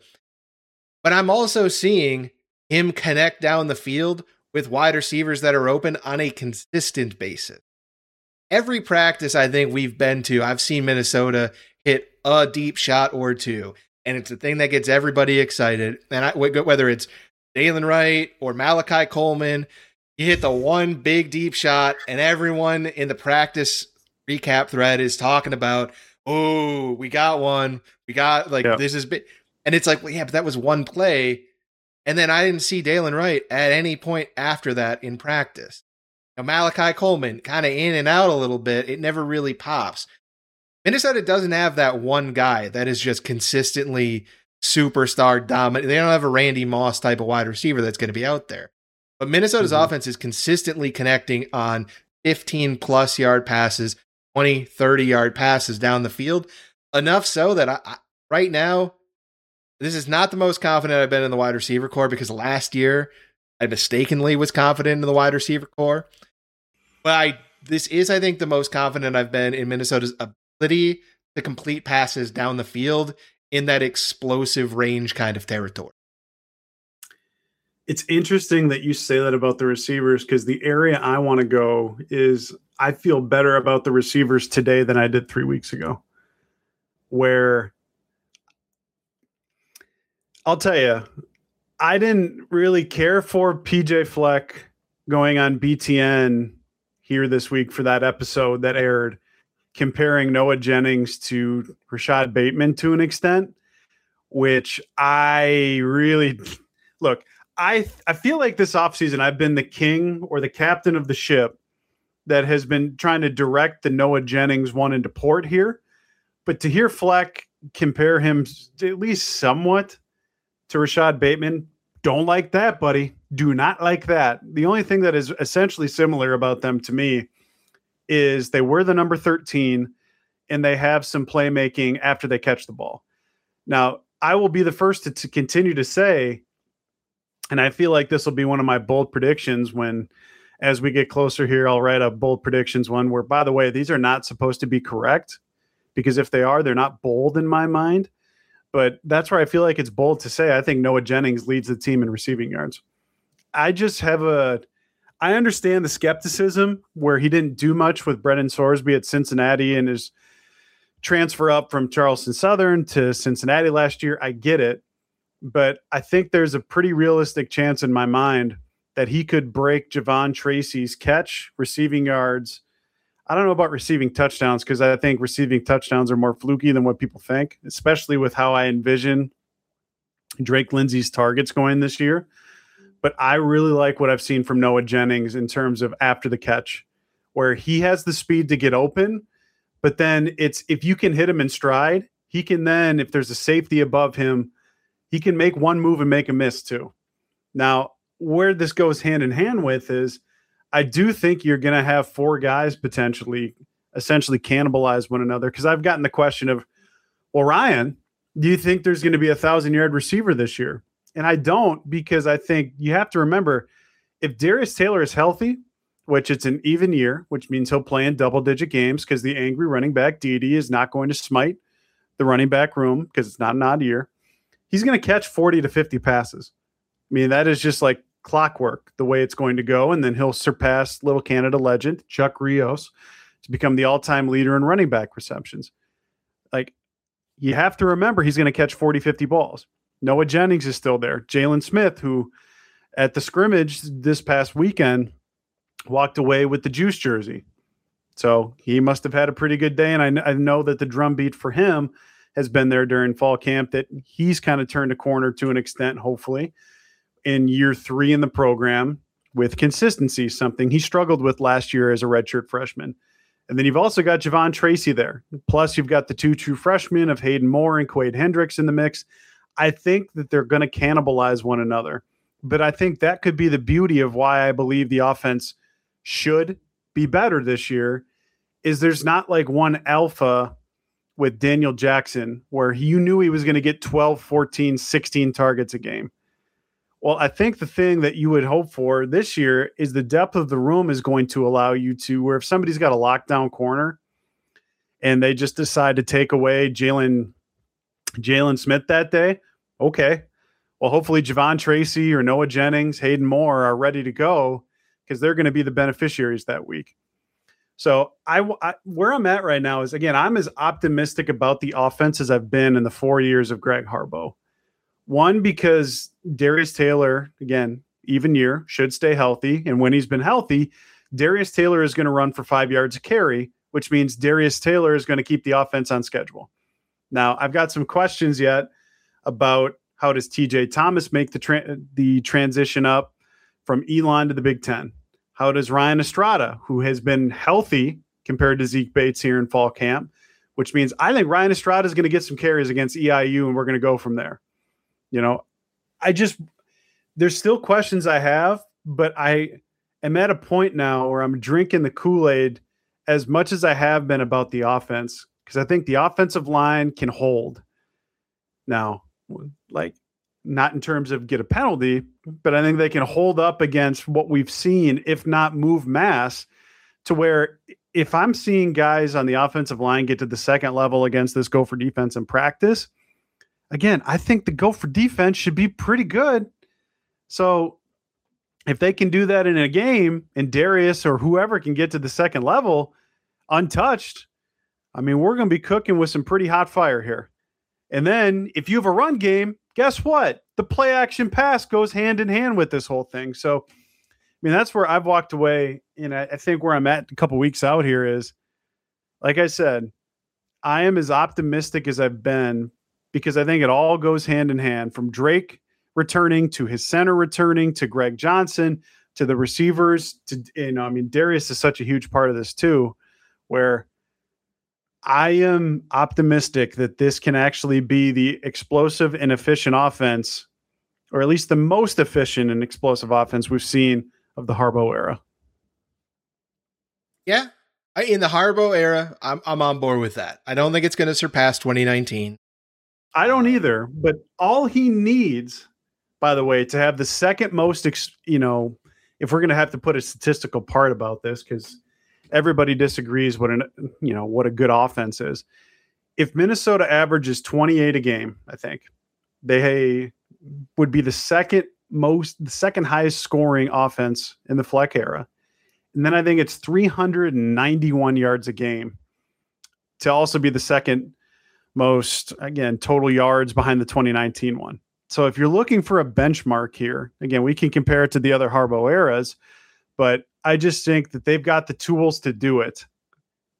But I'm also seeing him connect down the field with wide receivers that are open on a consistent basis. Every practice I think we've been to, I've seen Minnesota hit a deep shot or two, and it's the thing that gets everybody excited. And I, whether it's Dalen Wright or Malachi Coleman, you hit the one big deep shot, and everyone in the practice recap thread is talking about, oh, we got one. We got, like, yeah. This is big. And it's like, well, yeah, but that was one play. And then I didn't see Dalen Wright at any point after that in practice. Now, Malachi Coleman, kind of in and out a little bit. It never really pops. Minnesota doesn't have that one guy that is just consistently superstar dominant. They don't have a Randy Moss type of wide receiver that's going to be out there. But Minnesota's mm-hmm. offense is consistently connecting on fifteen plus yard passes, twenty, thirty yard passes down the field. Enough so that I, I, right now, this is not the most confident I've been in the wide receiver core, because last year I mistakenly was confident in the wide receiver core. But I, this is, I think, the most confident I've been in Minnesota's ability to complete passes down the field in that explosive range kind of territory. It's interesting that you say that about the receivers, because the area I want to go is I feel better about the receivers today than I did three weeks ago. Where I'll tell you, I didn't really care for P J Fleck going on B T N here this week for that episode that aired, comparing Noah Jennings to Rashad Bateman to an extent, which I really look. I I feel like this offseason I've been the king or the captain of the ship that has been trying to direct the Noah Jennings one into port here. But to hear Fleck compare him at least somewhat to Rashad Bateman, don't like that, buddy. Do not like that. The only thing that is essentially similar about them to me is they were the number thirteen and they have some playmaking after they catch the ball. Now, I will be the first to, to continue to say, and I feel like this will be one of my bold predictions when, as we get closer here, I'll write a bold predictions one where, by the way, these are not supposed to be correct, because if they are, they're not bold in my mind. But that's where I feel like it's bold to say I think Noah Jennings leads the team in receiving yards. I just have a – I understand the skepticism where he didn't do much with Brennan Sorsby at Cincinnati and his transfer up from Charleston Southern to Cincinnati last year. I get it. But I think there's a pretty realistic chance in my mind that he could break Javon Tracy's catch, receiving yards. I don't know about receiving touchdowns because I think receiving touchdowns are more fluky than what people think, especially with how I envision Drake Lindsey's targets going this year. But I really like what I've seen from Noah Jennings in terms of after the catch, where he has the speed to get open, but then it's if you can hit him in stride, he can then, if there's a safety above him, he can make one move and make a miss too. Now, where this goes hand in hand with is I do think you're going to have four guys potentially essentially cannibalize one another, because I've gotten the question of, well, Ryan, do you think there's going to be a thousand-yard receiver this year? And I don't, because I think you have to remember, if Darius Taylor is healthy, which it's an even year, which means he'll play in double-digit games because the angry running back, Dede, is not going to smite the running back room because it's not an odd year. He's going to catch forty to fifty passes. I mean, that is just like clockwork, the way it's going to go. And then he'll surpass Little Canada legend Chuck Rios to become the all-time leader in running back receptions. Like, you have to remember he's going to catch forty, fifty balls. Noah Jennings is still there. Jalen Smith, who at the scrimmage this past weekend walked away with the juice jersey. So he must have had a pretty good day. And I, I know that the drumbeat for him has been there during fall camp, that he's kind of turned a corner to an extent, hopefully, in year three in the program with consistency, something he struggled with last year as a redshirt freshman. And then you've also got Javon Tracy there. Plus, you've got the two true freshmen of Hayden Moore and Quade Hendricks in the mix. I think that they're going to cannibalize one another. But I think that could be the beauty of why I believe the offense should be better this year, is there's not like one alpha with Daniel Jackson where you knew he was going to get twelve, fourteen, sixteen targets a game. Well, I think the thing that you would hope for this year is the depth of the room is going to allow you to, where if somebody's got a lockdown corner and they just decide to take away Jalen Jalen Smith that day, okay. Well, hopefully Javon Tracy or Noah Jennings, Hayden Moore are ready to go because they're going to be the beneficiaries that week. So I, I, where I'm at right now is, again, I'm as optimistic about the offense as I've been in the four years of Greg Harbaugh. One, because Darius Taylor, again, even year, should stay healthy. And when he's been healthy, Darius Taylor is going to run for five yards a carry, which means Darius Taylor is going to keep the offense on schedule. Now, I've got some questions yet about how does T J Thomas make the tra- the transition up from Elon to the Big Ten? How does Ryan Estrada, who has been healthy compared to Zeke Bates here in fall camp, which means I think Ryan Estrada is going to get some carries against E I U, and we're going to go from there. You know, I just, there's still questions I have, but I am at a point now where I'm drinking the Kool-Aid as much as I have been about the offense, because I think the offensive line can hold. Now, like, not in terms of get a penalty, but I think they can hold up against what we've seen, if not move mass, to where if I'm seeing guys on the offensive line get to the second level against this go for defense in practice, again, I think the go for defense should be pretty good. So if they can do that in a game and Darius or whoever can get to the second level untouched, I mean, we're going to be cooking with some pretty hot fire here. And then if you have a run game, guess what? The play action pass goes hand in hand with this whole thing. So, I mean, that's where I've walked away. And I, I think where I'm at a couple weeks out here is, like I said, I am as optimistic as I've been, because I think it all goes hand in hand, from Drake returning to his center returning to Greg Johnson to the receivers to, you know, I mean, Darius is such a huge part of this too, where I am optimistic that this can actually be the explosive and efficient offense, or at least the most efficient and explosive offense we've seen of the Harbaugh era. Yeah. I, in the Harbaugh era, I'm, I'm on board with that. I don't think it's going to surpass twenty nineteen. I don't either, but all he needs, by the way, to have the second most, ex, you know, if we're going to have to put a statistical part about this, because everybody disagrees what an, you know, what a good offense is. If Minnesota averages twenty-eight a game, I think they would be the second most, the second highest scoring offense in the Fleck era. And then I think it's three hundred ninety-one yards a game to also be the second most, again, total yards behind the twenty nineteen one. So if you're looking for a benchmark here, again, we can compare it to the other Harbaugh eras, but I just think that they've got the tools to do it.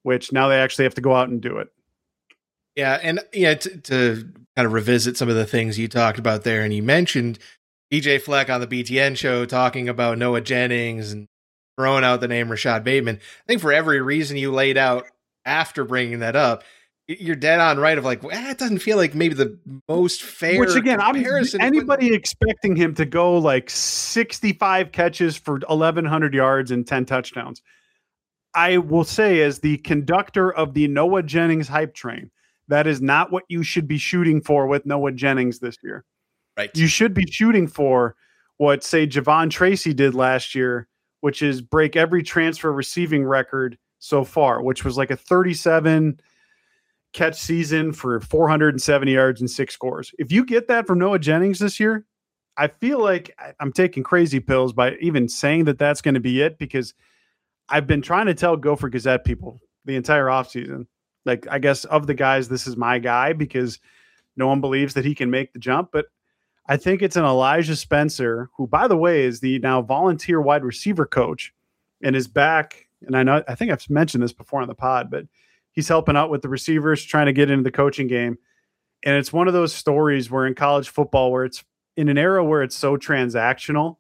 which now they actually have to go out and do it. Yeah. And yeah, to, to kind of revisit some of the things you talked about there, and you mentioned B J Fleck on the B T N show talking about Noah Jennings and throwing out the name Rashad Bateman. I think for every reason you laid out after bringing that up, you're dead on right of like, well, it doesn't feel like maybe the most fair Which again, comparison. I'm anybody but, expecting him to go like sixty-five catches for eleven hundred yards and ten touchdowns. I will say, as the conductor of the Noah Jennings hype train, that is not what you should be shooting for with Noah Jennings this year. Right. You should be shooting for what, say, Javon Tracy did last year, which is break every transfer receiving record so far, which was like a thirty-seven catch season for four hundred seventy yards and six scores. If you get that from Noah Jennings this year, I feel like I'm taking crazy pills by even saying that that's going to be it, because I've been trying to tell Gopher Gazette people the entire offseason, like, I guess of the guys, this is my guy, because no one believes that he can make the jump. But I think it's an Elijah Spencer, who, by the way, is the now volunteer wide receiver coach and is back. And I know, I think I've mentioned this before on the pod, but he's helping out with the receivers, trying to get into the coaching game. And it's one of those stories where in college football, where it's in an era where it's so transactional.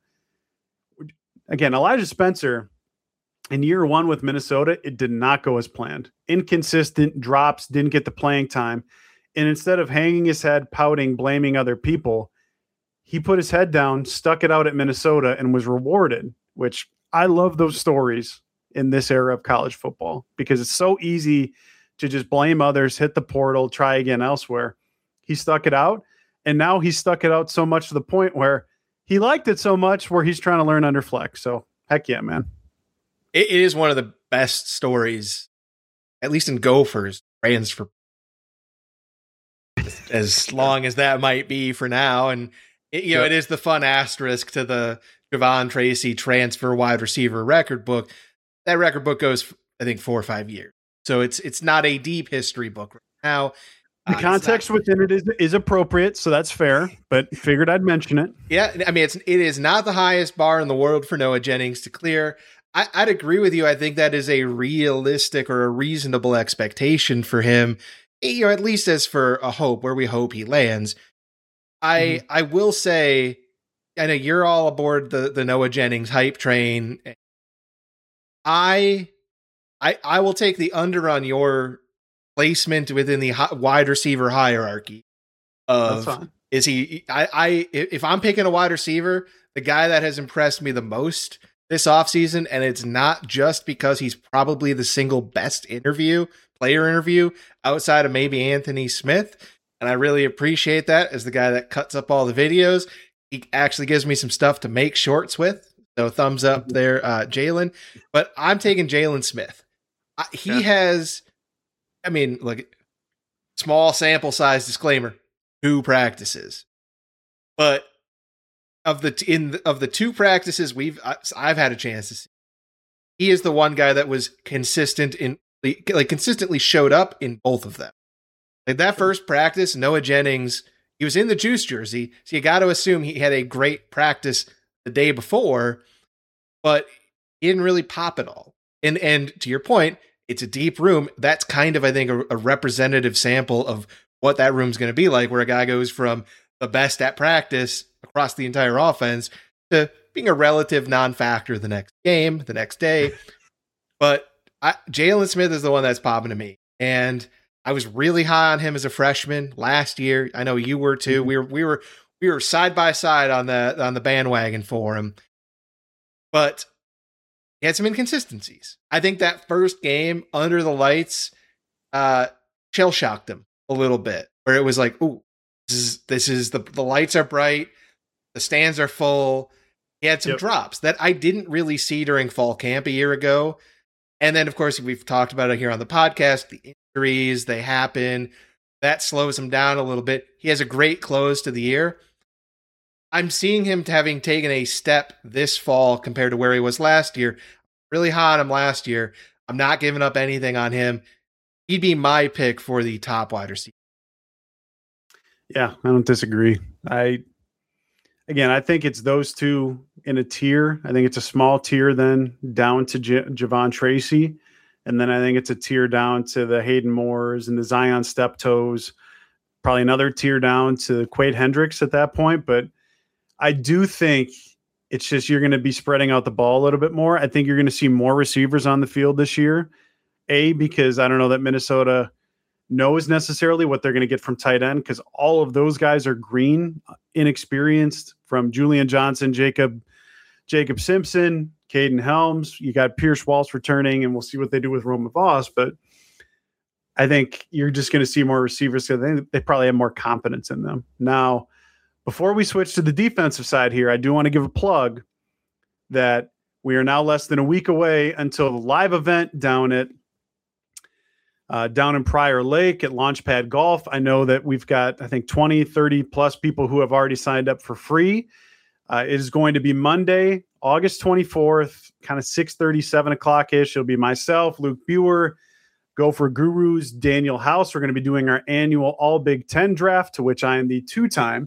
Again, Elijah Spencer in year one with Minnesota, it did not go as planned. Inconsistent drops, didn't get the playing time. And instead of hanging his head, pouting, blaming other people, he put his head down, stuck it out at Minnesota, and was rewarded, which I love those stories in this era of college football, because it's so easy to just blame others, hit the portal, try again elsewhere. He stuck it out, and now he's stuck it out so much to the point where he liked it so much where he's trying to learn under Fleck. So heck yeah, man. It is one of the best stories, at least in Gophers, transfer, as long as that might be for now. And it, you know, yep. It is the fun asterisk to the Javon Tracy transfer wide receiver record book. That record book goes, I think, four or five years. So it's it's not a deep history book right now. The uh, context not, within it is is appropriate, so that's fair, but figured I'd mention it. Yeah, I mean, it's it is not the highest bar in the world for Noah Jennings to clear. I, I'd agree with you. I think that is a realistic or a reasonable expectation for him, you know, at least as for a hope, where we hope he lands. I mm-hmm. I will say, I know you're all aboard the, the Noah Jennings hype train. I, I, I will take the under on your placement within the hi- wide receiver hierarchy. Of That's fine. Is he? I, I, if I'm picking a wide receiver, the guy that has impressed me the most this offseason, and it's not just because he's probably the single best interview player interview outside of maybe Anthony Smith, and I really appreciate that as the guy that cuts up all the videos. He actually gives me some stuff to make shorts with. So thumbs up there, uh, Jalen. But I'm taking Jalen Smith. I, he yeah. has, I mean, look, small sample size disclaimer, two practices. But of the t- in the, of the two practices we've I, I've had a chance to see, he is the one guy that was consistent in like consistently showed up in both of them. Like that first practice, Noah Jennings, he was in the Juice jersey, so you got to assume he had a great practice the day before, but he didn't really pop at all. And and to your point, it's a deep room. That's kind of, I think, a, a representative sample of what that room's going to be like, where a guy goes from the best at practice across the entire offense to being a relative non-factor the next game, the next day. But Jalen Smith is the one that's popping to me. And I was really high on him as a freshman last year. I know you were too. We were we were we were side by side on the on the bandwagon for him. But he had some inconsistencies. I think that first game under the lights uh, shell shocked him a little bit, where it was like, "Ooh, this is this is the the lights are bright, the stands are full." He had some yep. drops that I didn't really see during fall camp a year ago. And then, of course, we've talked about it here on the podcast. The injuries, they happen. That slows him down a little bit. He has a great close to the year. I'm seeing him having taken a step this fall compared to where he was last year. Really high on him last year. I'm not giving up anything on him. He'd be my pick for the top wide receiver. Yeah, I don't disagree. I, again, I think it's those two in a tier. I think it's a small tier then down to J- Javon Tracy. And then I think it's a tier down to the Hayden Moores and the Zion Steptoes, probably another tier down to Quade Hendricks at that point. But I do think it's just you're going to be spreading out the ball a little bit more. I think you're going to see more receivers on the field this year. A, because I don't know that Minnesota knows necessarily what they're going to get from tight end, because all of those guys are green, inexperienced, from Julian Johnson, Jacob, Jacob Simpson, Caden Helms. You got Pierce Walsh returning, and we'll see what they do with Roma Voss. But I think you're just going to see more receivers because they, they probably have more confidence in them. Now, before we switch to the defensive side here, I do want to give a plug that we are now less than a week away until the live event down at uh, down in Prior Lake at Launchpad Golf. I know that we've got, I think, twenty, thirty plus people who have already signed up for free. Uh, it is going to be Monday, August twenty-fourth, kind of six thirty, seven o'clock-ish. It'll be myself, Luke Buer, Gopher Gurus, Daniel House. We're going to be doing our annual All Big Ten draft, to which I am the two-time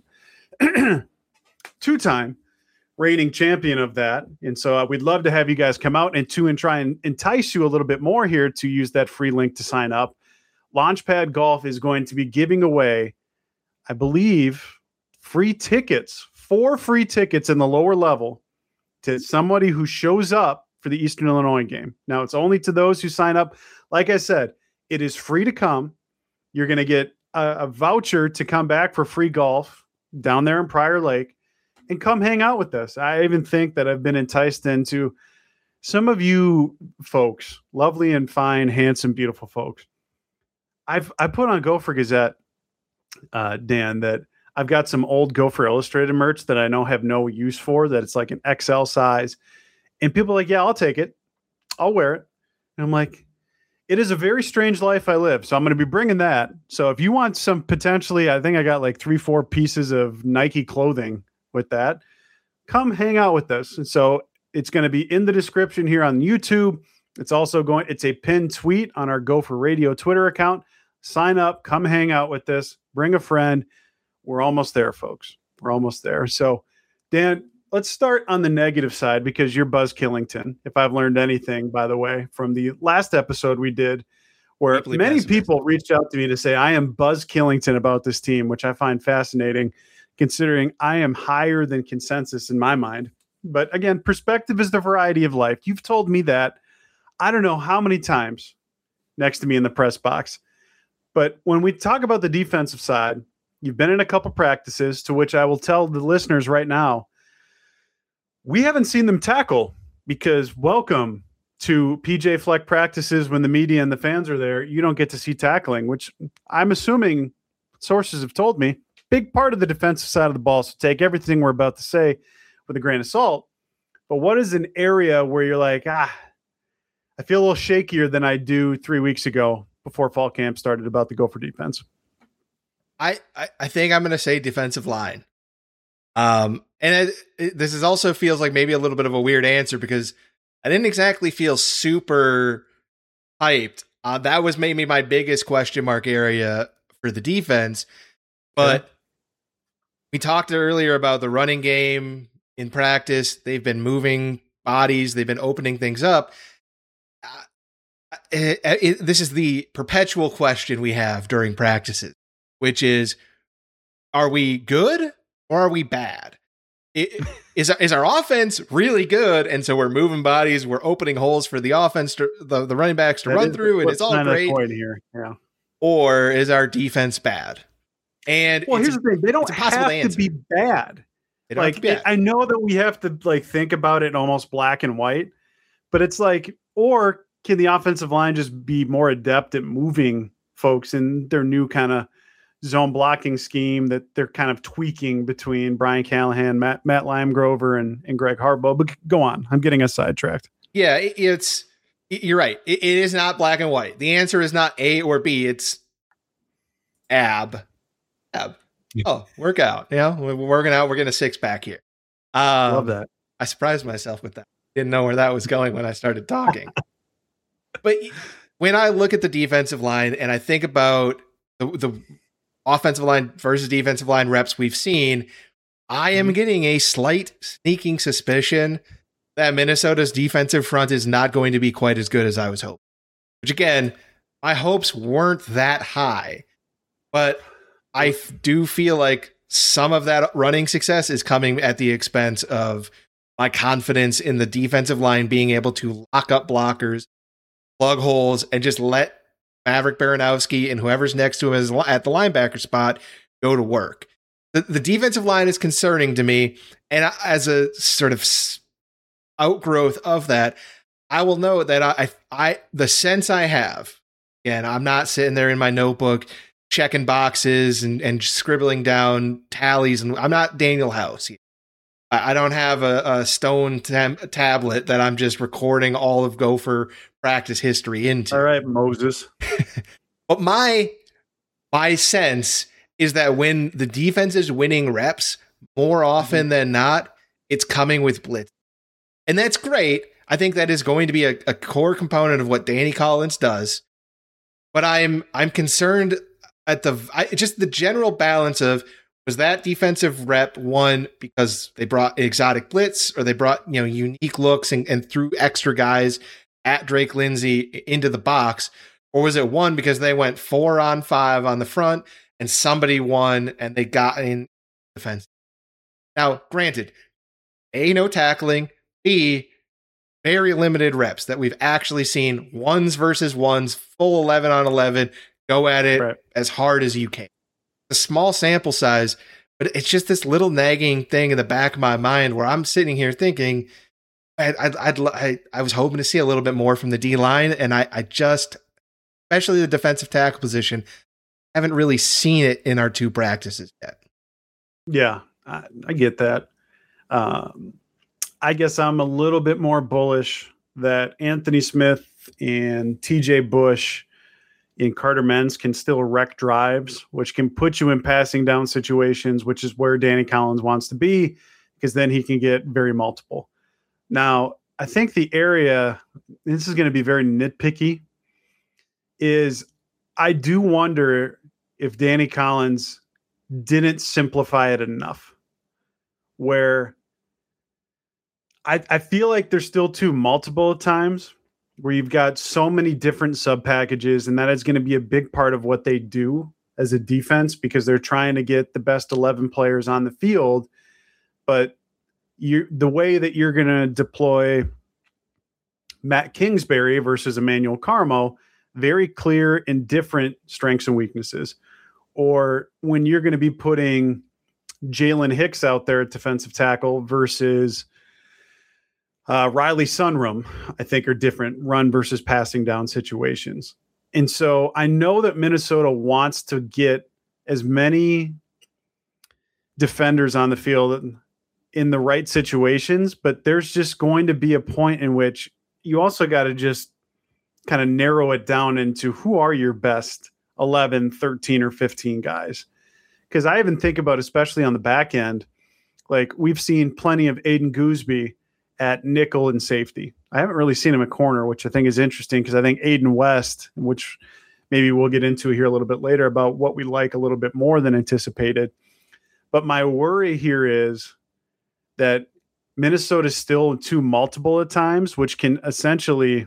two-time reigning champion of that. And so uh, we'd love to have you guys come out and to and try and entice you a little bit more here to use that free link to sign up. Launchpad Golf is going to be giving away, I believe, free tickets, four free tickets in the lower level to somebody who shows up for the Eastern Illinois game. Now, it's only to those who sign up. Like I said, it is free to come. You're going to get a, a voucher to come back for free golf down there in Prior Lake and come hang out with us. I even think that I've been enticed into some of you folks, lovely and fine, handsome, beautiful folks. I've I put on Gopher Gazette, uh, Dan, that I've got some old Gopher Illustrated merch that I know have no use for, that it's like an X L size. And people are like, yeah, I'll take it. I'll wear it. And I'm like, it is a very strange life I live. So I'm going to be bringing that. So if you want some potentially, I think I got like three, four pieces of Nike clothing with that, come hang out with us. And so it's going to be in the description here on YouTube. It's also going, it's a pinned tweet on our Gopher Radio Twitter account. Sign up, come hang out with us, bring a friend. We're almost there, folks. We're almost there. So Dan, let's start on the negative side, because you're Buzz Killington. If I've learned anything, by the way, from the last episode we did, where Deeply many pessimist. people reached out to me to say, I am Buzz Killington about this team, which I find fascinating, considering I am higher than consensus in my mind. But again, perspective is the variety of life. You've told me that I don't know how many times next to me in the press box. But when we talk about the defensive side, you've been in a couple practices, to which I will tell the listeners right now, we haven't seen them tackle, because welcome to P J Fleck practices when the media and the fans are there. You don't get to see tackling, which I'm assuming sources have told me, big part of the defensive side of the ball. So take everything we're about to say with a grain of salt. But what is an area where you're like, ah, I feel a little shakier than I do three weeks ago before fall camp started about the Gopher defense? I, I, I think I'm going to say defensive line. Um, and it, it, this is also feels like maybe a little bit of a weird answer, because I didn't exactly feel super hyped. Uh, that was maybe my biggest question mark area for the defense. But yeah. We talked earlier about the running game in practice. They've been moving bodies. They've been opening things up. Uh, it, it, this is the perpetual question we have during practices, which is, are we good or are we bad? It, is, is our offense really good? And so we're moving bodies, we're opening holes for the offense, to, the, the running backs to that run through, and it's all great. Here. Yeah. Or is our defense bad? And well, here's a, the thing: they don't have to, to be bad. Like to be bad. I know that we have to like think about it in almost black and white, but it's like, or can the offensive line just be more adept at moving folks in their new kind of zone blocking scheme that they're kind of tweaking between Brian Callahan, Matt, Matt Limegrover, and, and Greg Harbaugh? But go on. I'm getting us sidetracked. Yeah, it, it's, you're right. It, it is not black and white. The answer is not A or B. It's ab. Ab. Oh, work out. Yeah, we're working out. We're getting a six pack here. Um, Love that. I surprised myself with that. Didn't know where that was going when I started talking. But when I look at the defensive line and I think about the, the offensive line versus defensive line reps we've seen, I am getting a slight sneaking suspicion that Minnesota's defensive front is not going to be quite as good as I was hoping. which again, my hopes weren't that high, but I f- do feel like some of that running success is coming at the expense of my confidence in the defensive line being able to lock up blockers, plug holes, and just let Maverick Baranowski and whoever's next to him is at the linebacker spot go to work. The, the defensive line is concerning to me, and as a sort of outgrowth of that, I will note that I, I, the sense I have, and I'm not sitting there in my notebook checking boxes and, and scribbling down tallies, and I'm not Daniel House. I, I don't have a, a stone tam- tablet that I'm just recording all of Gopher practice history into. All right, Moses. But my my sense is that when the defense is winning reps, more often mm-hmm. than not, it's coming with blitz. And that's great. I think that is going to be a, a core component of what Danny Collins does. But I'm I'm concerned at the I, just the general balance of, was that defensive rep one because they brought exotic blitz, or they brought, you know, unique looks and, and threw extra guys at Drake Lindsay into the box? Or was it one because they went four on five on the front and somebody won and they got in defense? Now, granted, A, no tackling, B, very limited reps that we've actually seen ones versus ones, full eleven on eleven, go at it right. as hard as you can. A small sample size, but it's just this little nagging thing in the back of my mind where I'm sitting here thinking, I'd, I'd, I'd, I, I was hoping to see a little bit more from the D line, and I, I just, especially the defensive tackle position, haven't really seen it in our two practices yet. Yeah, I, I get that. Um, I guess I'm a little bit more bullish that Anthony Smith and T J Bush in Carter Menz can still wreck drives, which can put you in passing down situations, which is where Danny Collins wants to be, because then he can get very multiple. Now, I think the area, this is going to be very nitpicky, is I do wonder if Danny Collins didn't simplify it enough, where I, I feel like there's still too multiple at times, where you've got so many different sub packages, and that is going to be a big part of what they do as a defense, because they're trying to get the best eleven players on the field. But you, the way that you're going to deploy Matt Kingsbury versus Emmanuel Carmo, very clear and different strengths and weaknesses. Or when you're going to be putting Jalen Hicks out there at defensive tackle versus uh, Riley Sunrum, I think are different run versus passing down situations. And so I know that Minnesota wants to get as many defenders on the field in the right situations, but there's just going to be a point in which you also got to just kind of narrow it down into who are your best eleven, thirteen, or fifteen guys. Because I even think about, especially on the back end, like we've seen plenty of Aiden Gooseby at nickel and safety. I haven't really seen him at corner, which I think is interesting, because I think Aiden West, which maybe we'll get into here a little bit later about what we like a little bit more than anticipated. But my worry here is that Minnesota is still too multiple at times, which can essentially,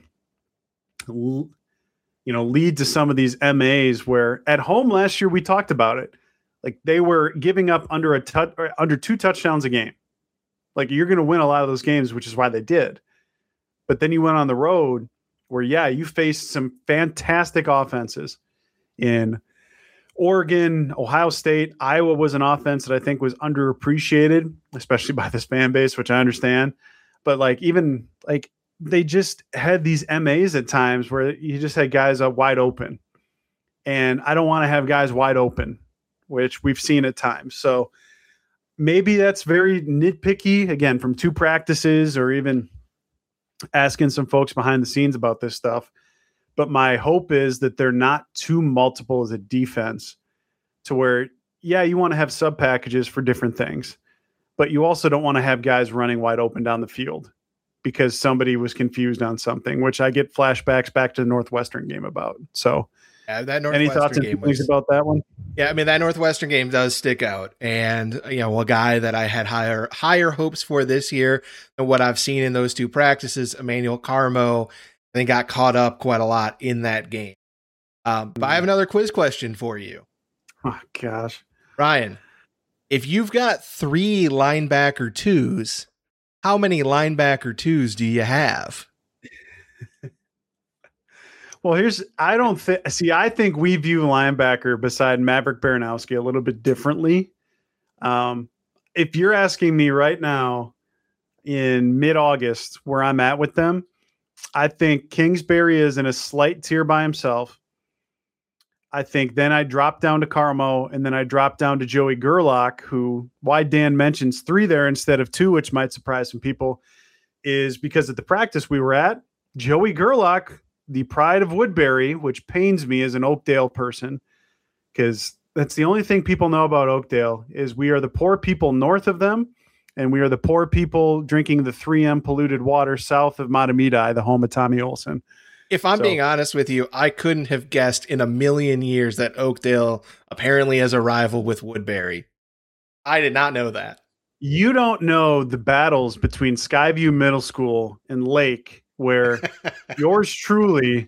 you know, lead to some of these M As where at home last year, we talked about it. Like they were giving up under a touch or under two touchdowns a game. Like you're going to win a lot of those games, which is why they did. But then you went on the road where, yeah, you faced some fantastic offenses in Oregon, Ohio State. Iowa was an offense that I think was underappreciated, especially by this fan base, which I understand. But like, even like they just had these M As at times where you just had guys uh, wide open. And I don't want to have guys wide open, which we've seen at times. So maybe that's very nitpicky, again, from two practices or even asking some folks behind the scenes about this stuff. But my hope is that they're not too multiple as a defense to where, yeah, you want to have sub packages for different things, but you also don't want to have guys running wide open down the field because somebody was confused on something, which I get flashbacks back to the Northwestern game about. So yeah, that any thoughts and feelings was, about that one? Yeah, I mean, that Northwestern game does stick out. And, you know, a guy that I had higher higher hopes for this year than what I've seen in those two practices, Emmanuel Carmo, I think got caught up quite a lot in that game. Um, but I have another quiz question for you. Oh, gosh. Ryan, if you've got three linebacker twos, how many linebacker twos do you have? Well, here's, I don't think, see, I think we view linebacker beside Maverick Baranowski a little bit differently. Um, if you're asking me right now in mid-August where I'm at with them, I think Kingsbury is in a slight tier by himself. I think then I drop down to Carmo, and then I drop down to Joey Gerlach, who, why Dan mentions three there instead of two, which might surprise some people, is because at the practice we were at, Joey Gerlach, the pride of Woodbury, which pains me as an Oakdale person, because that's the only thing people know about Oakdale is we are the poor people north of them, and we are the poor people drinking the three M polluted water south of Matamidi, the home of Tommy Olson. If I'm so, being honest with you, I couldn't have guessed in a million years that Oakdale apparently has a rival with Woodbury. I did not know that. You don't know the battles between Skyview Middle School and Lake, where yours truly,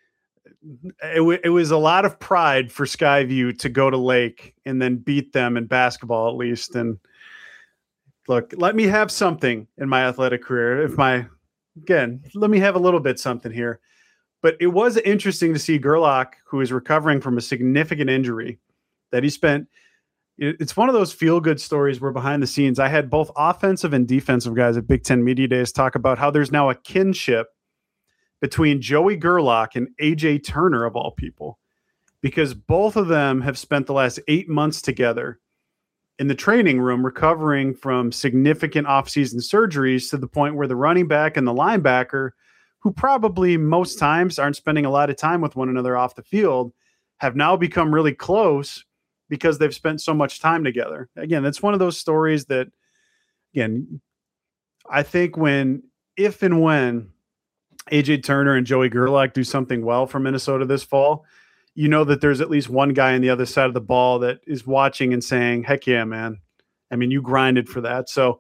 it, w- it was a lot of pride for Skyview to go to Lake and then beat them in basketball at least. And look, let me have something in my athletic career. If my, again, let me have a little bit something here. But it was interesting to see Gerlach, who is recovering from a significant injury that he spent. It's one of those feel-good stories where behind the scenes, I had both offensive and defensive guys at Big Ten Media Days talk about how there's now a kinship between Joey Gerlach and A J Turner, of all people, because both of them have spent the last eight months together in the training room recovering from significant offseason surgeries to the point where the running back and the linebacker, who probably most times aren't spending a lot of time with one another off the field, have now become really close because they've spent so much time together. Again, that's one of those stories that, again, I think when, if and when A J Turner and Joey Gerlach do something well for Minnesota this fall, you know that there's at least one guy on the other side of the ball that is watching and saying, heck yeah, man. I mean, you grinded for that. So,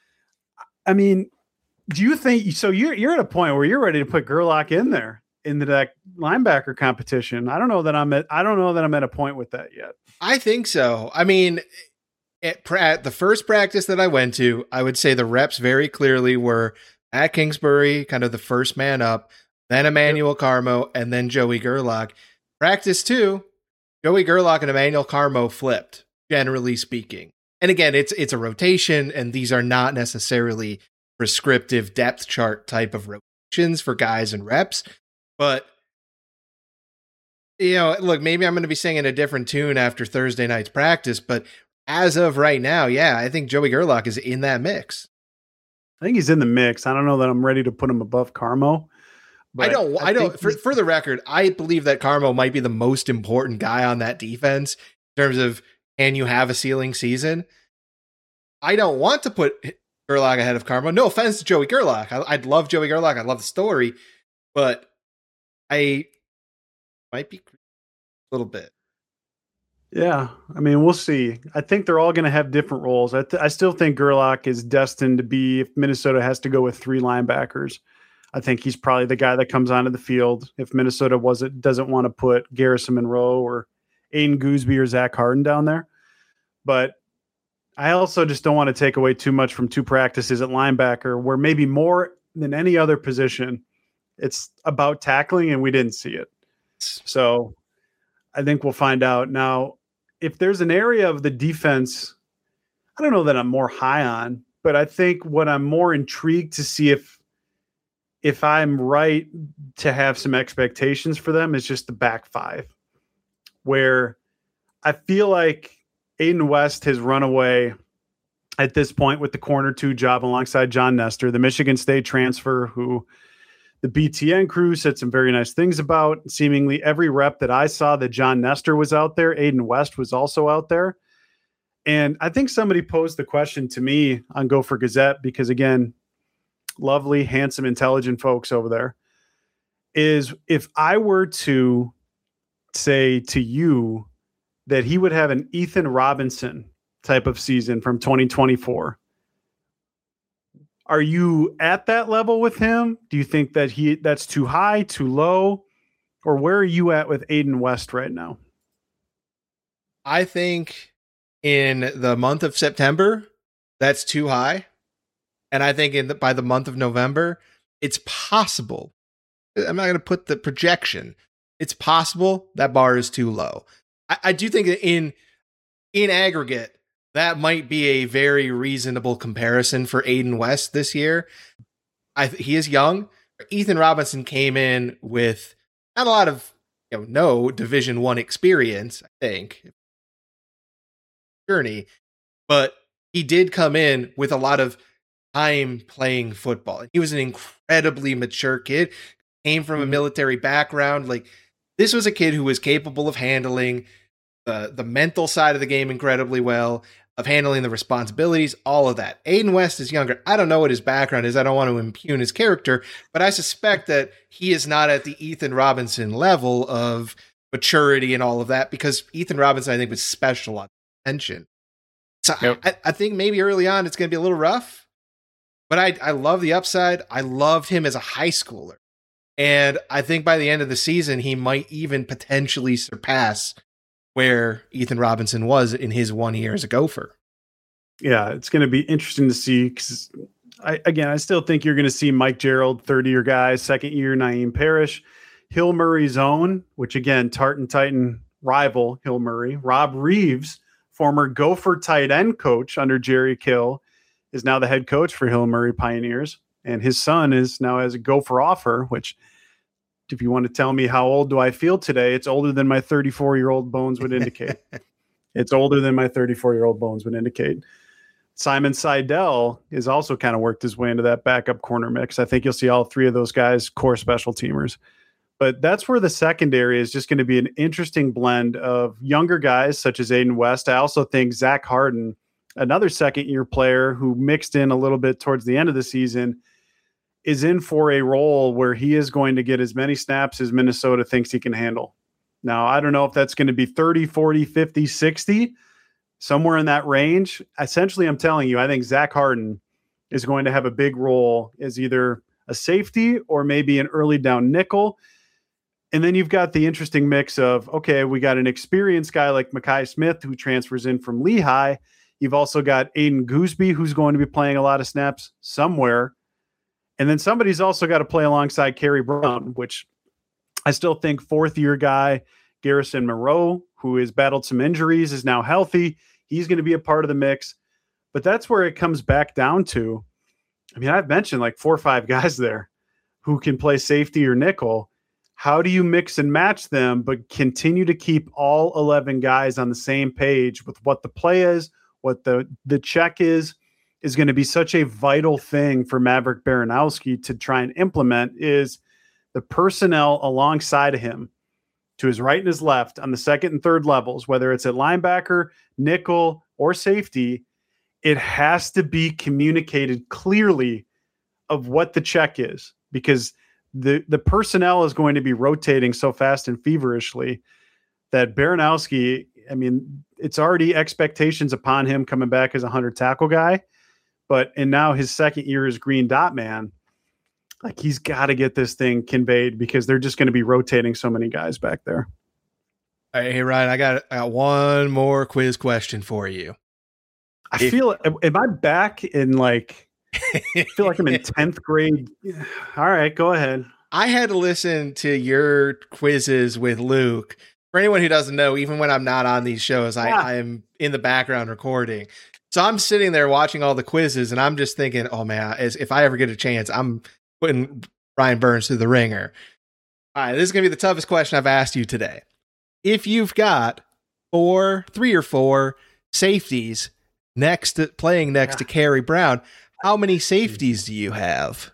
I mean, do you think, so you're, you're at a point where you're ready to put Gerlach in there into that linebacker competition? I don't know that I'm at, I don't know that I'm at a point with that yet. I think so. I mean, at, at the first practice that I went to, I would say the reps very clearly were at Kingsbury, kind of the first man up, then Emmanuel yep. Carmo, and then Joey Gerlach. Practice two, Joey Gerlach and Emmanuel Carmo flipped, generally speaking. And again, it's it's a rotation, and these are not necessarily prescriptive depth chart type of rotations for guys and reps. But, you know, look, maybe I'm going to be singing a different tune after Thursday night's practice, but as of right now, yeah, I think Joey Gerlach is in that mix. I think he's in the mix. I don't know that I'm ready to put him above Carmo. I don't, I, I don't, for, for the record, I believe that Carmo might be the most important guy on that defense in terms of, can you have a ceiling season? I don't want to put Gerlach ahead of Carmo. No offense to Joey Gerlach. I, I'd love Joey Gerlach. I love the story, but I might be a little bit. Yeah. I mean, we'll see. I think they're all going to have different roles. I, th- I still think Gerlach is destined to be, if Minnesota has to go with three linebackers, I think he's probably the guy that comes onto the field. If Minnesota wasn't, doesn't want to put Garrison Monroe or Aiden Gooseby or Zach Harden down there. But I also just don't want to take away too much from two practices at linebacker, where maybe more than any other position, it's about tackling, and we didn't see it. So I think we'll find out. Now, if there's an area of the defense, I don't know that I'm more high on, but I think what I'm more intrigued to see if if I'm right to have some expectations for them is just the back five, where I feel like Aiden West has run away at this point with the corner two job alongside John Nestor, the Michigan State transfer, who the B T N crew said some very nice things about. Seemingly every rep that I saw that John Nestor was out there, Aiden West was also out there. And I think somebody posed the question to me on Gopher Gazette, because again, lovely, handsome, intelligent folks over there, is if I were to say to you that he would have an Ethan Robinson type of season from twenty twenty-four, Are you at that level with him? Do you think that he that's too high, too low? Or where are you at with Aiden West right now? I think in the month of September, that's too high. And I think in the, by the month of November, it's possible. I'm not going to put the projection. It's possible that bar is too low. I, I do think that in in aggregate, that might be a very reasonable comparison for Aiden West this year. I he is young. Ethan Robinson came in with not a lot of, you know, no Division One experience, I think, journey, but he did come in with a lot of time playing football. He was an incredibly mature kid, came from a military background. Like, this was a kid who was capable of handling the, the mental side of the game incredibly well, of handling the responsibilities, all of that. Aiden West is younger. I don't know what his background is. I don't want to impugn his character, but I suspect that he is not at the Ethan Robinson level of maturity and all of that, because Ethan Robinson, I think, was special on attention. So yep. I, I think maybe early on it's going to be a little rough, but I, I love the upside. I loved him as a high schooler. And I think by the end of the season, he might even potentially surpass where Ethan Robinson was in his one year as a Gopher. Yeah, it's going to be interesting to see, because I, again, I still think you're going to see Mike Gerald, third-year guy, second year, Naeem Parrish, Hill Murray's own, which again, Tartan Titan rival Hill Murray, Rob Reeves, former Gopher tight end coach under Jerry Kill, is now the head coach for Hill Murray Pioneers. And his son is now has a Gopher offer, which, if you want to tell me how old do I feel today, it's older than my thirty-four-year-old bones would indicate. It's older than my thirty-four-year-old bones would indicate. Simon Seidel has also kind of worked his way into that backup corner mix. I think you'll see all three of those guys core special teamers. But that's where the secondary is just going to be an interesting blend of younger guys such as Aiden West. I also think Zach Harden, another second-year player who mixed in a little bit towards the end of the season, is in for a role where he is going to get as many snaps as Minnesota thinks he can handle. Now, I don't know if that's going to be thirty, forty, fifty, sixty, somewhere in that range. Essentially, I'm telling you, I think Zach Harden is going to have a big role as either a safety or maybe an early down nickel. And then you've got the interesting mix of, okay, we got an experienced guy like Mekhi Smith who transfers in from Lehigh. You've also got Aiden Gooseby, who's going to be playing a lot of snaps somewhere. And then somebody's also got to play alongside Kerry Brown, which I still think fourth-year guy Garrison Moreau, who has battled some injuries, is now healthy. He's going to be a part of the mix. But that's where it comes back down to. I mean, I've mentioned like four or five guys there who can play safety or nickel. How do you mix and match them, but continue to keep all eleven guys on the same page with what the play is, what the, the check is, is going to be such a vital thing for Maverick Baranowski to try and implement, is the personnel alongside of him to his right and his left on the second and third levels, whether it's at linebacker, nickel, or safety. It has to be communicated clearly of what the check is, because the, the personnel is going to be rotating so fast and feverishly that Baranowski, I mean, it's already expectations upon him coming back as a hundred tackle guy, but, and now his second year as green dot man, like he's got to get this thing conveyed because they're just going to be rotating so many guys back there. All right, hey, Ryan, I got, I got one more quiz question for you. I if, feel, am I back in like, I feel like I'm in tenth grade. All right, go ahead. I had to listen to your quizzes with Luke. For anyone who doesn't know, even when I'm not on these shows, I, yeah. I am in the background recording. So I'm sitting there watching all the quizzes and I'm just thinking, oh man, as if I ever get a chance, I'm putting Ryan Burns through the ringer. All right, this is going to be the toughest question I've asked you today. If you've got four, three or four safeties next to playing next yeah. to Kerry Brown, how many safeties do you have?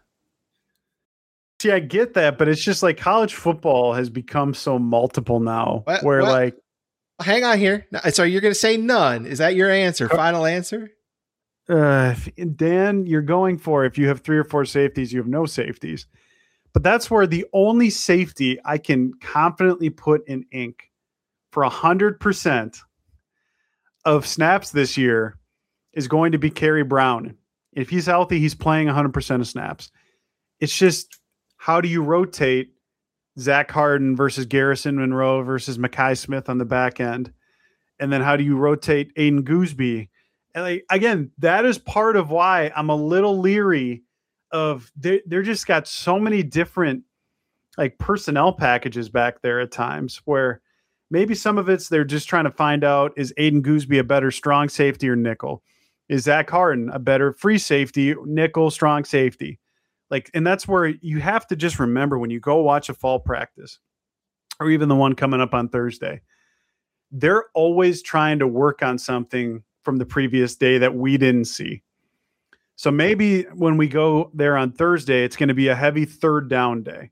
See, I get that, but it's just like college football has become so multiple now what, where what? like, hang on here. So you're going to say none. Is that your answer? Final answer? Uh, Dan, you're going for, if you have three or four safeties, you have no safeties. But that's where the only safety I can confidently put in ink for one hundred percent of snaps this year is going to be Kerry Brown. If he's healthy, he's playing one hundred percent of snaps. It's just, how do you rotate Zach Harden versus Garrison Monroe versus Mekhi Smith on the back end? And then how do you rotate Aiden Gooseby? And like, again, that is part of why I'm a little leery of they they're just got so many different like personnel packages back there at times where maybe some of it's they're just trying to find out, is Aiden Gooseby a better strong safety or nickel? Is Zach Harden a better free safety, nickel, strong safety? Like, and that's where you have to just remember when you go watch a fall practice or even the one coming up on Thursday, they're always trying to work on something from the previous day that we didn't see. So maybe when we go there on Thursday, it's going to be a heavy third down day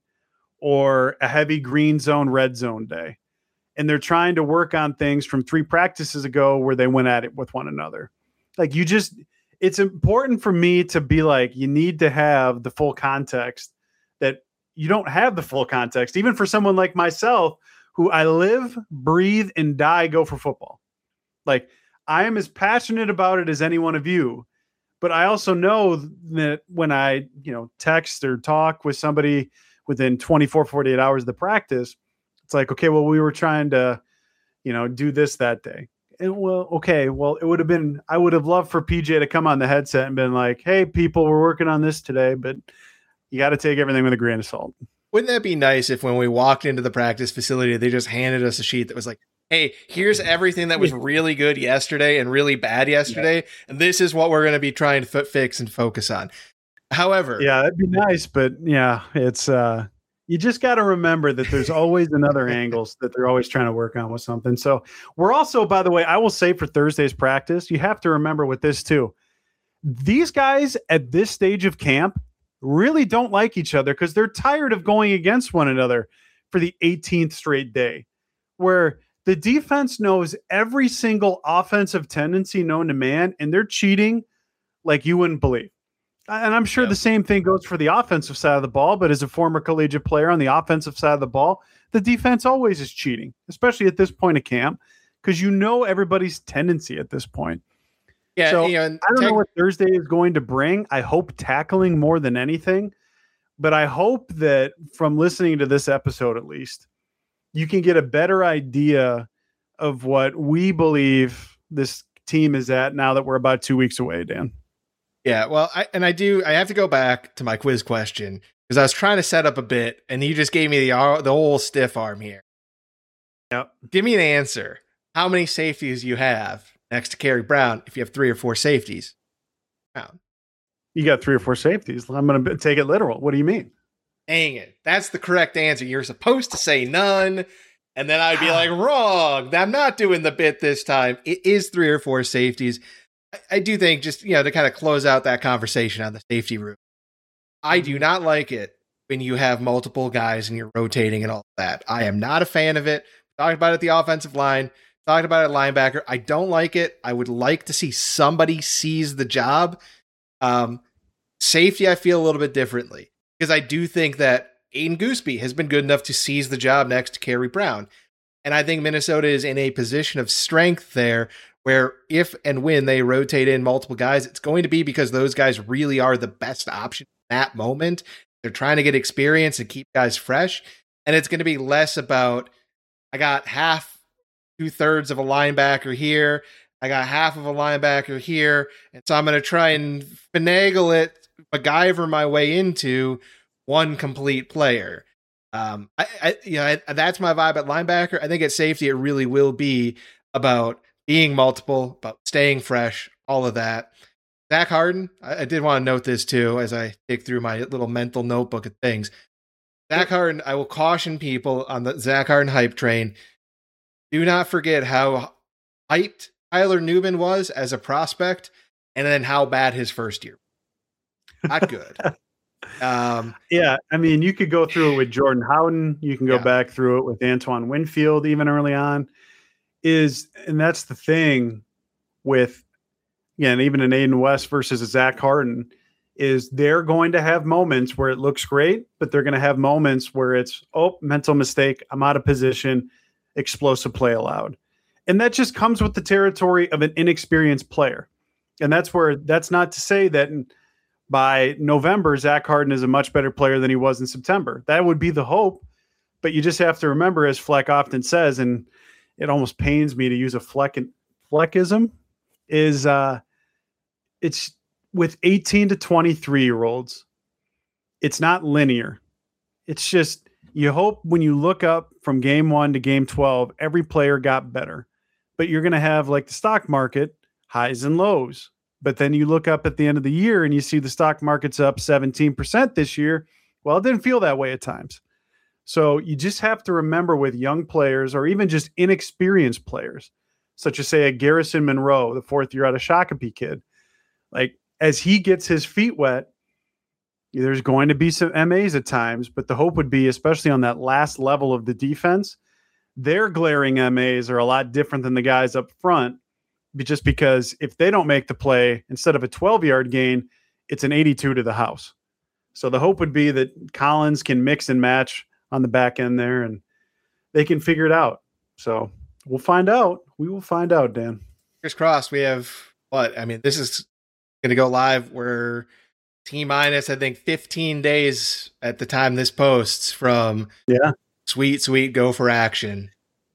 or a heavy green zone, red zone day. And they're trying to work on things from three practices ago where they went at it with one another. Like you just, it's important for me to be like, you need to have the full context that you don't have the full context, even for someone like myself, who I live, breathe, and die, go for football. Like I am as passionate about it as any one of you, but I also know that when I, you know, text or talk with somebody within twenty-four, forty-eight hours of the practice, it's like, okay, well, we were trying to, you know, do this that day. And well, okay, well, it would have been, I would have loved for P J to come on the headset and been like, hey, people, we're working on this today, but you got to take everything with a grain of salt. Wouldn't that be nice if when we walked into the practice facility, they just handed us a sheet that was like, hey, here's everything that was really good yesterday and really bad yesterday, yeah. and this is what we're going to be trying to f- fix and focus on. However, yeah, that'd be nice, but yeah, it's uh, you just got to remember that there's always another angles that they're always trying to work on with something. So we're also, by the way, I will say for Thursday's practice, you have to remember with this too. These guys at this stage of camp really don't like each other because they're tired of going against one another for the eighteenth straight day, where the defense knows every single offensive tendency known to man, and they're cheating like you wouldn't believe. And I'm sure yep. the same thing goes for the offensive side of the ball, but as a former collegiate player on the offensive side of the ball, the defense always is cheating, especially at this point of camp, because you know everybody's tendency at this point. Yeah, so you know, I don't tech- know what Thursday is going to bring. I hope tackling more than anything, but I hope that from listening to this episode, at least, you can get a better idea of what we believe this team is at now that we're about two weeks away, Dan. Yeah, well, I, and I do, I have to go back to my quiz question because I was trying to set up a bit and you just gave me the, the whole stiff arm here. Yep. Give me an answer. How many safeties you have next to Kerry Brown if you have three or four safeties? Brown. You got three or four safeties. I'm going to take it literal. What do you mean? Dang it. That's the correct answer. You're supposed to say none. And then I'd be like, wrong. I'm not doing the bit this time. It is three or four safeties. I, I do think just, you know, to kind of close out that conversation on the safety room, I do not like it when you have multiple guys and you're rotating and all that. I am not a fan of it. Talked about it at the offensive line. Talked about it at linebacker. I don't like it. I would like to see somebody seize the job. Um, safety, I feel a little bit differently because I do think that Aiden Gooseby has been good enough to seize the job next to Kerry Brown. And I think Minnesota is in a position of strength there where if and when they rotate in multiple guys, it's going to be because those guys really are the best option in that moment. They're trying to get experience and keep guys fresh. And it's going to be less about, I got half, two thirds of a linebacker here. I got half of a linebacker here. And so I'm going to try and finagle it, MacGyver my way into one complete player. Um, I, I you know, I, that's my vibe at linebacker. I think at safety, it really will be about being multiple, about staying fresh, all of that. Zach Harden, I, I did want to note this too, as I dig through my little mental notebook of things. Zach Harden, I will caution people on the Zach Harden hype train. Do not forget how hyped Tyler Nubin was as a prospect, and then how bad his first year. Not good. Um, yeah, I mean, you could go through it with Jordan Howden. You can go yeah. back through it with Antoine Winfield, even early on. Is and that's the thing with, yeah, and even an Aiden West versus a Zach Harden, is they're going to have moments where it looks great, but they're going to have moments where it's, oh, mental mistake, I'm out of position, explosive play allowed. And that just comes with the territory of an inexperienced player. And that's where, that's not to say that in, by November, Zach Harden is a much better player than he was in September. That would be the hope. But you just have to remember, as Fleck often says, and it almost pains me to use a Fleck Fleckism, is uh, it's with eighteen to twenty-three year olds, it's not linear. It's just, you hope when you look up from game one to game twelve, every player got better. But you're going to have, like the stock market, highs and lows. But then you look up at the end of the year and you see the stock market's up seventeen percent this year. Well, it didn't feel that way at times. So you just have to remember with young players, or even just inexperienced players, such as, say, a Garrison Monroe, the fourth year out of Shakopee kid, like as he gets his feet wet, there's going to be some M As at times, but the hope would be, especially on that last level of the defense, their glaring M As are a lot different than the guys up front. Just because if they don't make the play, instead of a twelve-yard gain, it's an eighty-two to the house. So the hope would be that Collins can mix and match on the back end there, and they can figure it out. So we'll find out. We will find out, Dan. Fingers crossed. We have what? I mean, this is going to go live. We're T minus, I think, fifteen days at the time this posts from yeah. Sweet, sweet go for action.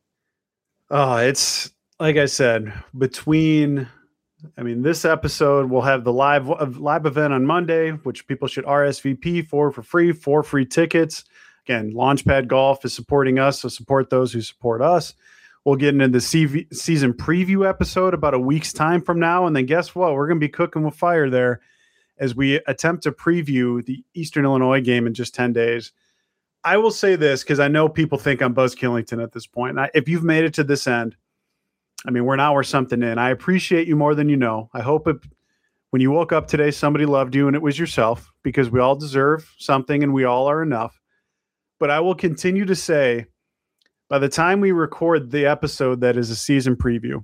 Oh, it's like I said, between, I mean, this episode, we'll have the live uh, live event on Monday, which people should R S V P for for free, four free tickets. Again, Launchpad Golf is supporting us, so support those who support us. We'll get into the C V, season preview episode about a week's time from now, and then guess what? We're going to be cooking with fire there as we attempt to preview the Eastern Illinois game in just ten days. I will say this, because I know people think I'm Buzz Killington at this point. And I, if you've made it to this end, I mean, we're an hour something in. I appreciate you more than you know. I hope it, when you woke up today, somebody loved you and it was yourself, because we all deserve something and we all are enough. But I will continue to say, by the time we record the episode that is a season preview,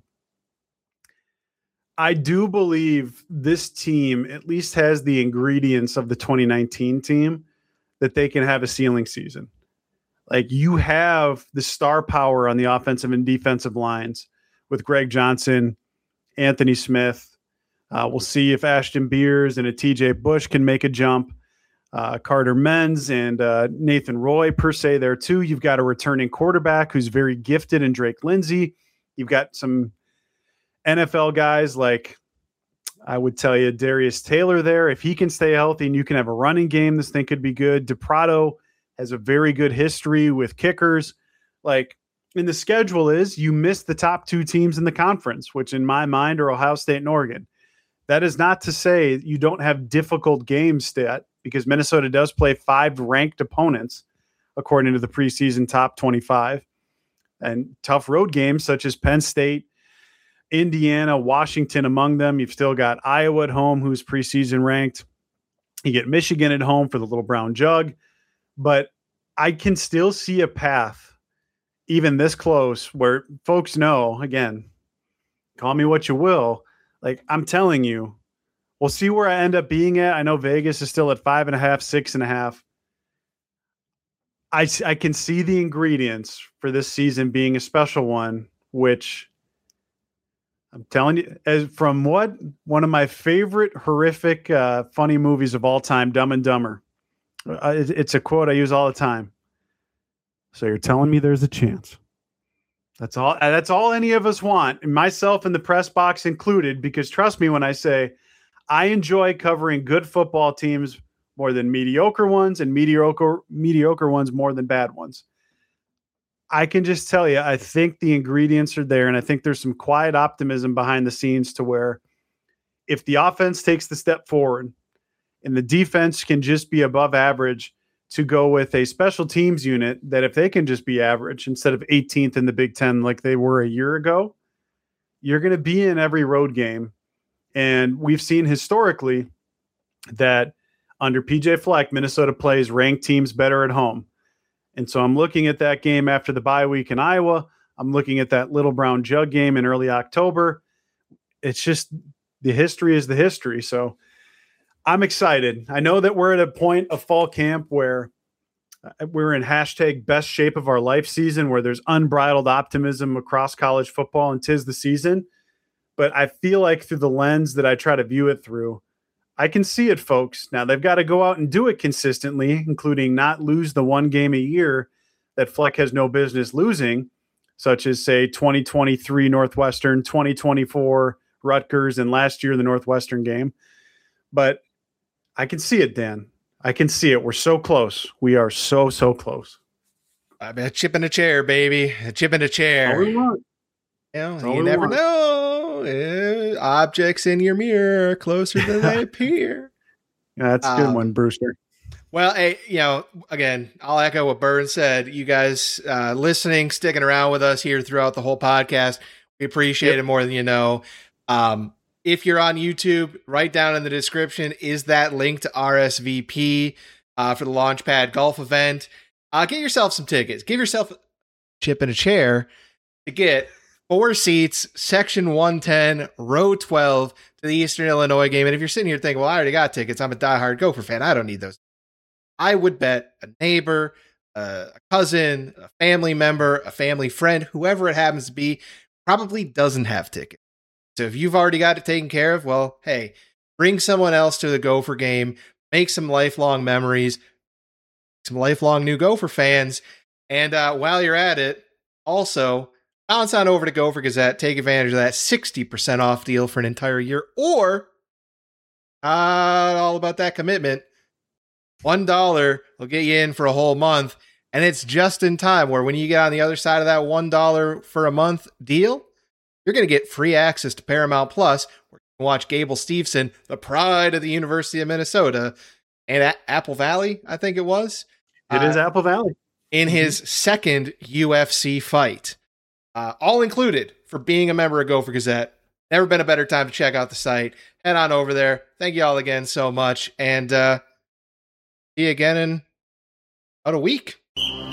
I do believe this team at least has the ingredients of the twenty nineteen team that they can have a ceiling season. Like, you have the star power on the offensive and defensive lines with Greg Johnson, Anthony Smith. Uh, we'll see if Ashton Beers and a T J Bush can make a jump. Uh, Carter Menz and uh, Nathan Roy per se there too. You've got a returning quarterback who's very gifted in Drake Lindsay. You've got some N F L guys like, I would tell you, Darius Taylor there. If he can stay healthy and you can have a running game, this thing could be good. DePrado has a very good history with kickers. Like, and the schedule is you miss the top two teams in the conference, which in my mind are Ohio State and Oregon. That is not to say you don't have difficult games stat, because Minnesota does play five ranked opponents according to the preseason top twenty-five, and tough road games such as Penn State, Indiana, Washington among them. You've still got Iowa at home, who's preseason ranked. You get Michigan at home for the Little Brown Jug. But I can still see a path, even this close, where folks know, again, call me what you will. Like, I'm telling you, we'll see where I end up being at. I know Vegas is still at five and a half, six and a half. I, I can see the ingredients for this season being a special one, which I'm telling you, as from what one of my favorite horrific, uh, funny movies of all time, Dumb and Dumber. Uh, it, it's a quote I use all the time. So you're telling me there's a chance? That's all. That's all any of us want, myself and the press box included. Because trust me when I say, I enjoy covering good football teams more than mediocre ones, and mediocre mediocre ones more than bad ones. I can just tell you, I think the ingredients are there, and I think there's some quiet optimism behind the scenes to where if the offense takes the step forward and the defense can just be above average, to go with a special teams unit that if they can just be average instead of eighteenth in the Big Ten like they were a year ago, you're going to be in every road game. And we've seen historically that under P J Fleck, Minnesota plays ranked teams better at home. And so I'm looking at that game after the bye week in Iowa. I'm looking at that Little Brown Jug game in early October. It's just, the history is the history. So I'm excited. I know that we're at a point of fall camp where we're in hashtag best shape of our life season, where there's unbridled optimism across college football, and 'tis the season. but I feel like through the lens that I try to view it through, I can see it, folks. Now they've got to go out and do it consistently, including not lose the one game a year that Fleck has no business losing, such as, say, twenty twenty-three Northwestern, twenty twenty-four Rutgers, and last year the Northwestern game. But I can see it, Dan. I can see it. We're so close. We are so, so close. I mean, a chip in a chair, baby. A chip in a chair. All we want. You know, you never want. know. Uh, objects in your mirror are closer than they appear. Yeah, that's a good um, one, Brewster. Well, hey, you know, again, I'll echo what Burns said. You guys uh, listening, sticking around with us here throughout the whole podcast, we appreciate yep. it more than you know. Um, if you're on YouTube, right down in the description is that link to R S V P uh, for the Launchpad Golf event. Uh, get yourself some tickets. Give yourself a chip in a chair to get four seats, section one ten, row twelve to the Eastern Illinois game. And if you're sitting here thinking, well, I already got tickets, I'm a diehard Gopher fan, I don't need those. I would bet a neighbor, uh, a cousin, a family member, a family friend, whoever it happens to be, probably doesn't have tickets. So if you've already got it taken care of, well, hey, bring someone else to the Gopher game, make some lifelong memories, some lifelong new Gopher fans. And uh, while you're at it, also bounce on over to Gopher Gazette, take advantage of that sixty percent off deal for an entire year, or uh, all about that commitment. one dollar will get you in for a whole month, and it's just in time where when you get on the other side of that one dollar for a month deal, you're going to get free access to Paramount Plus, where you can watch Gable Steveson, the pride of the University of Minnesota, and at Apple Valley, I think it was. It uh, is Apple Valley. In his second U F C fight. Uh, all included for being a member of Gopher Gazette. Never been a better time to check out the site. Head on over there. Thank you all again so much. And uh, see you again in about a week.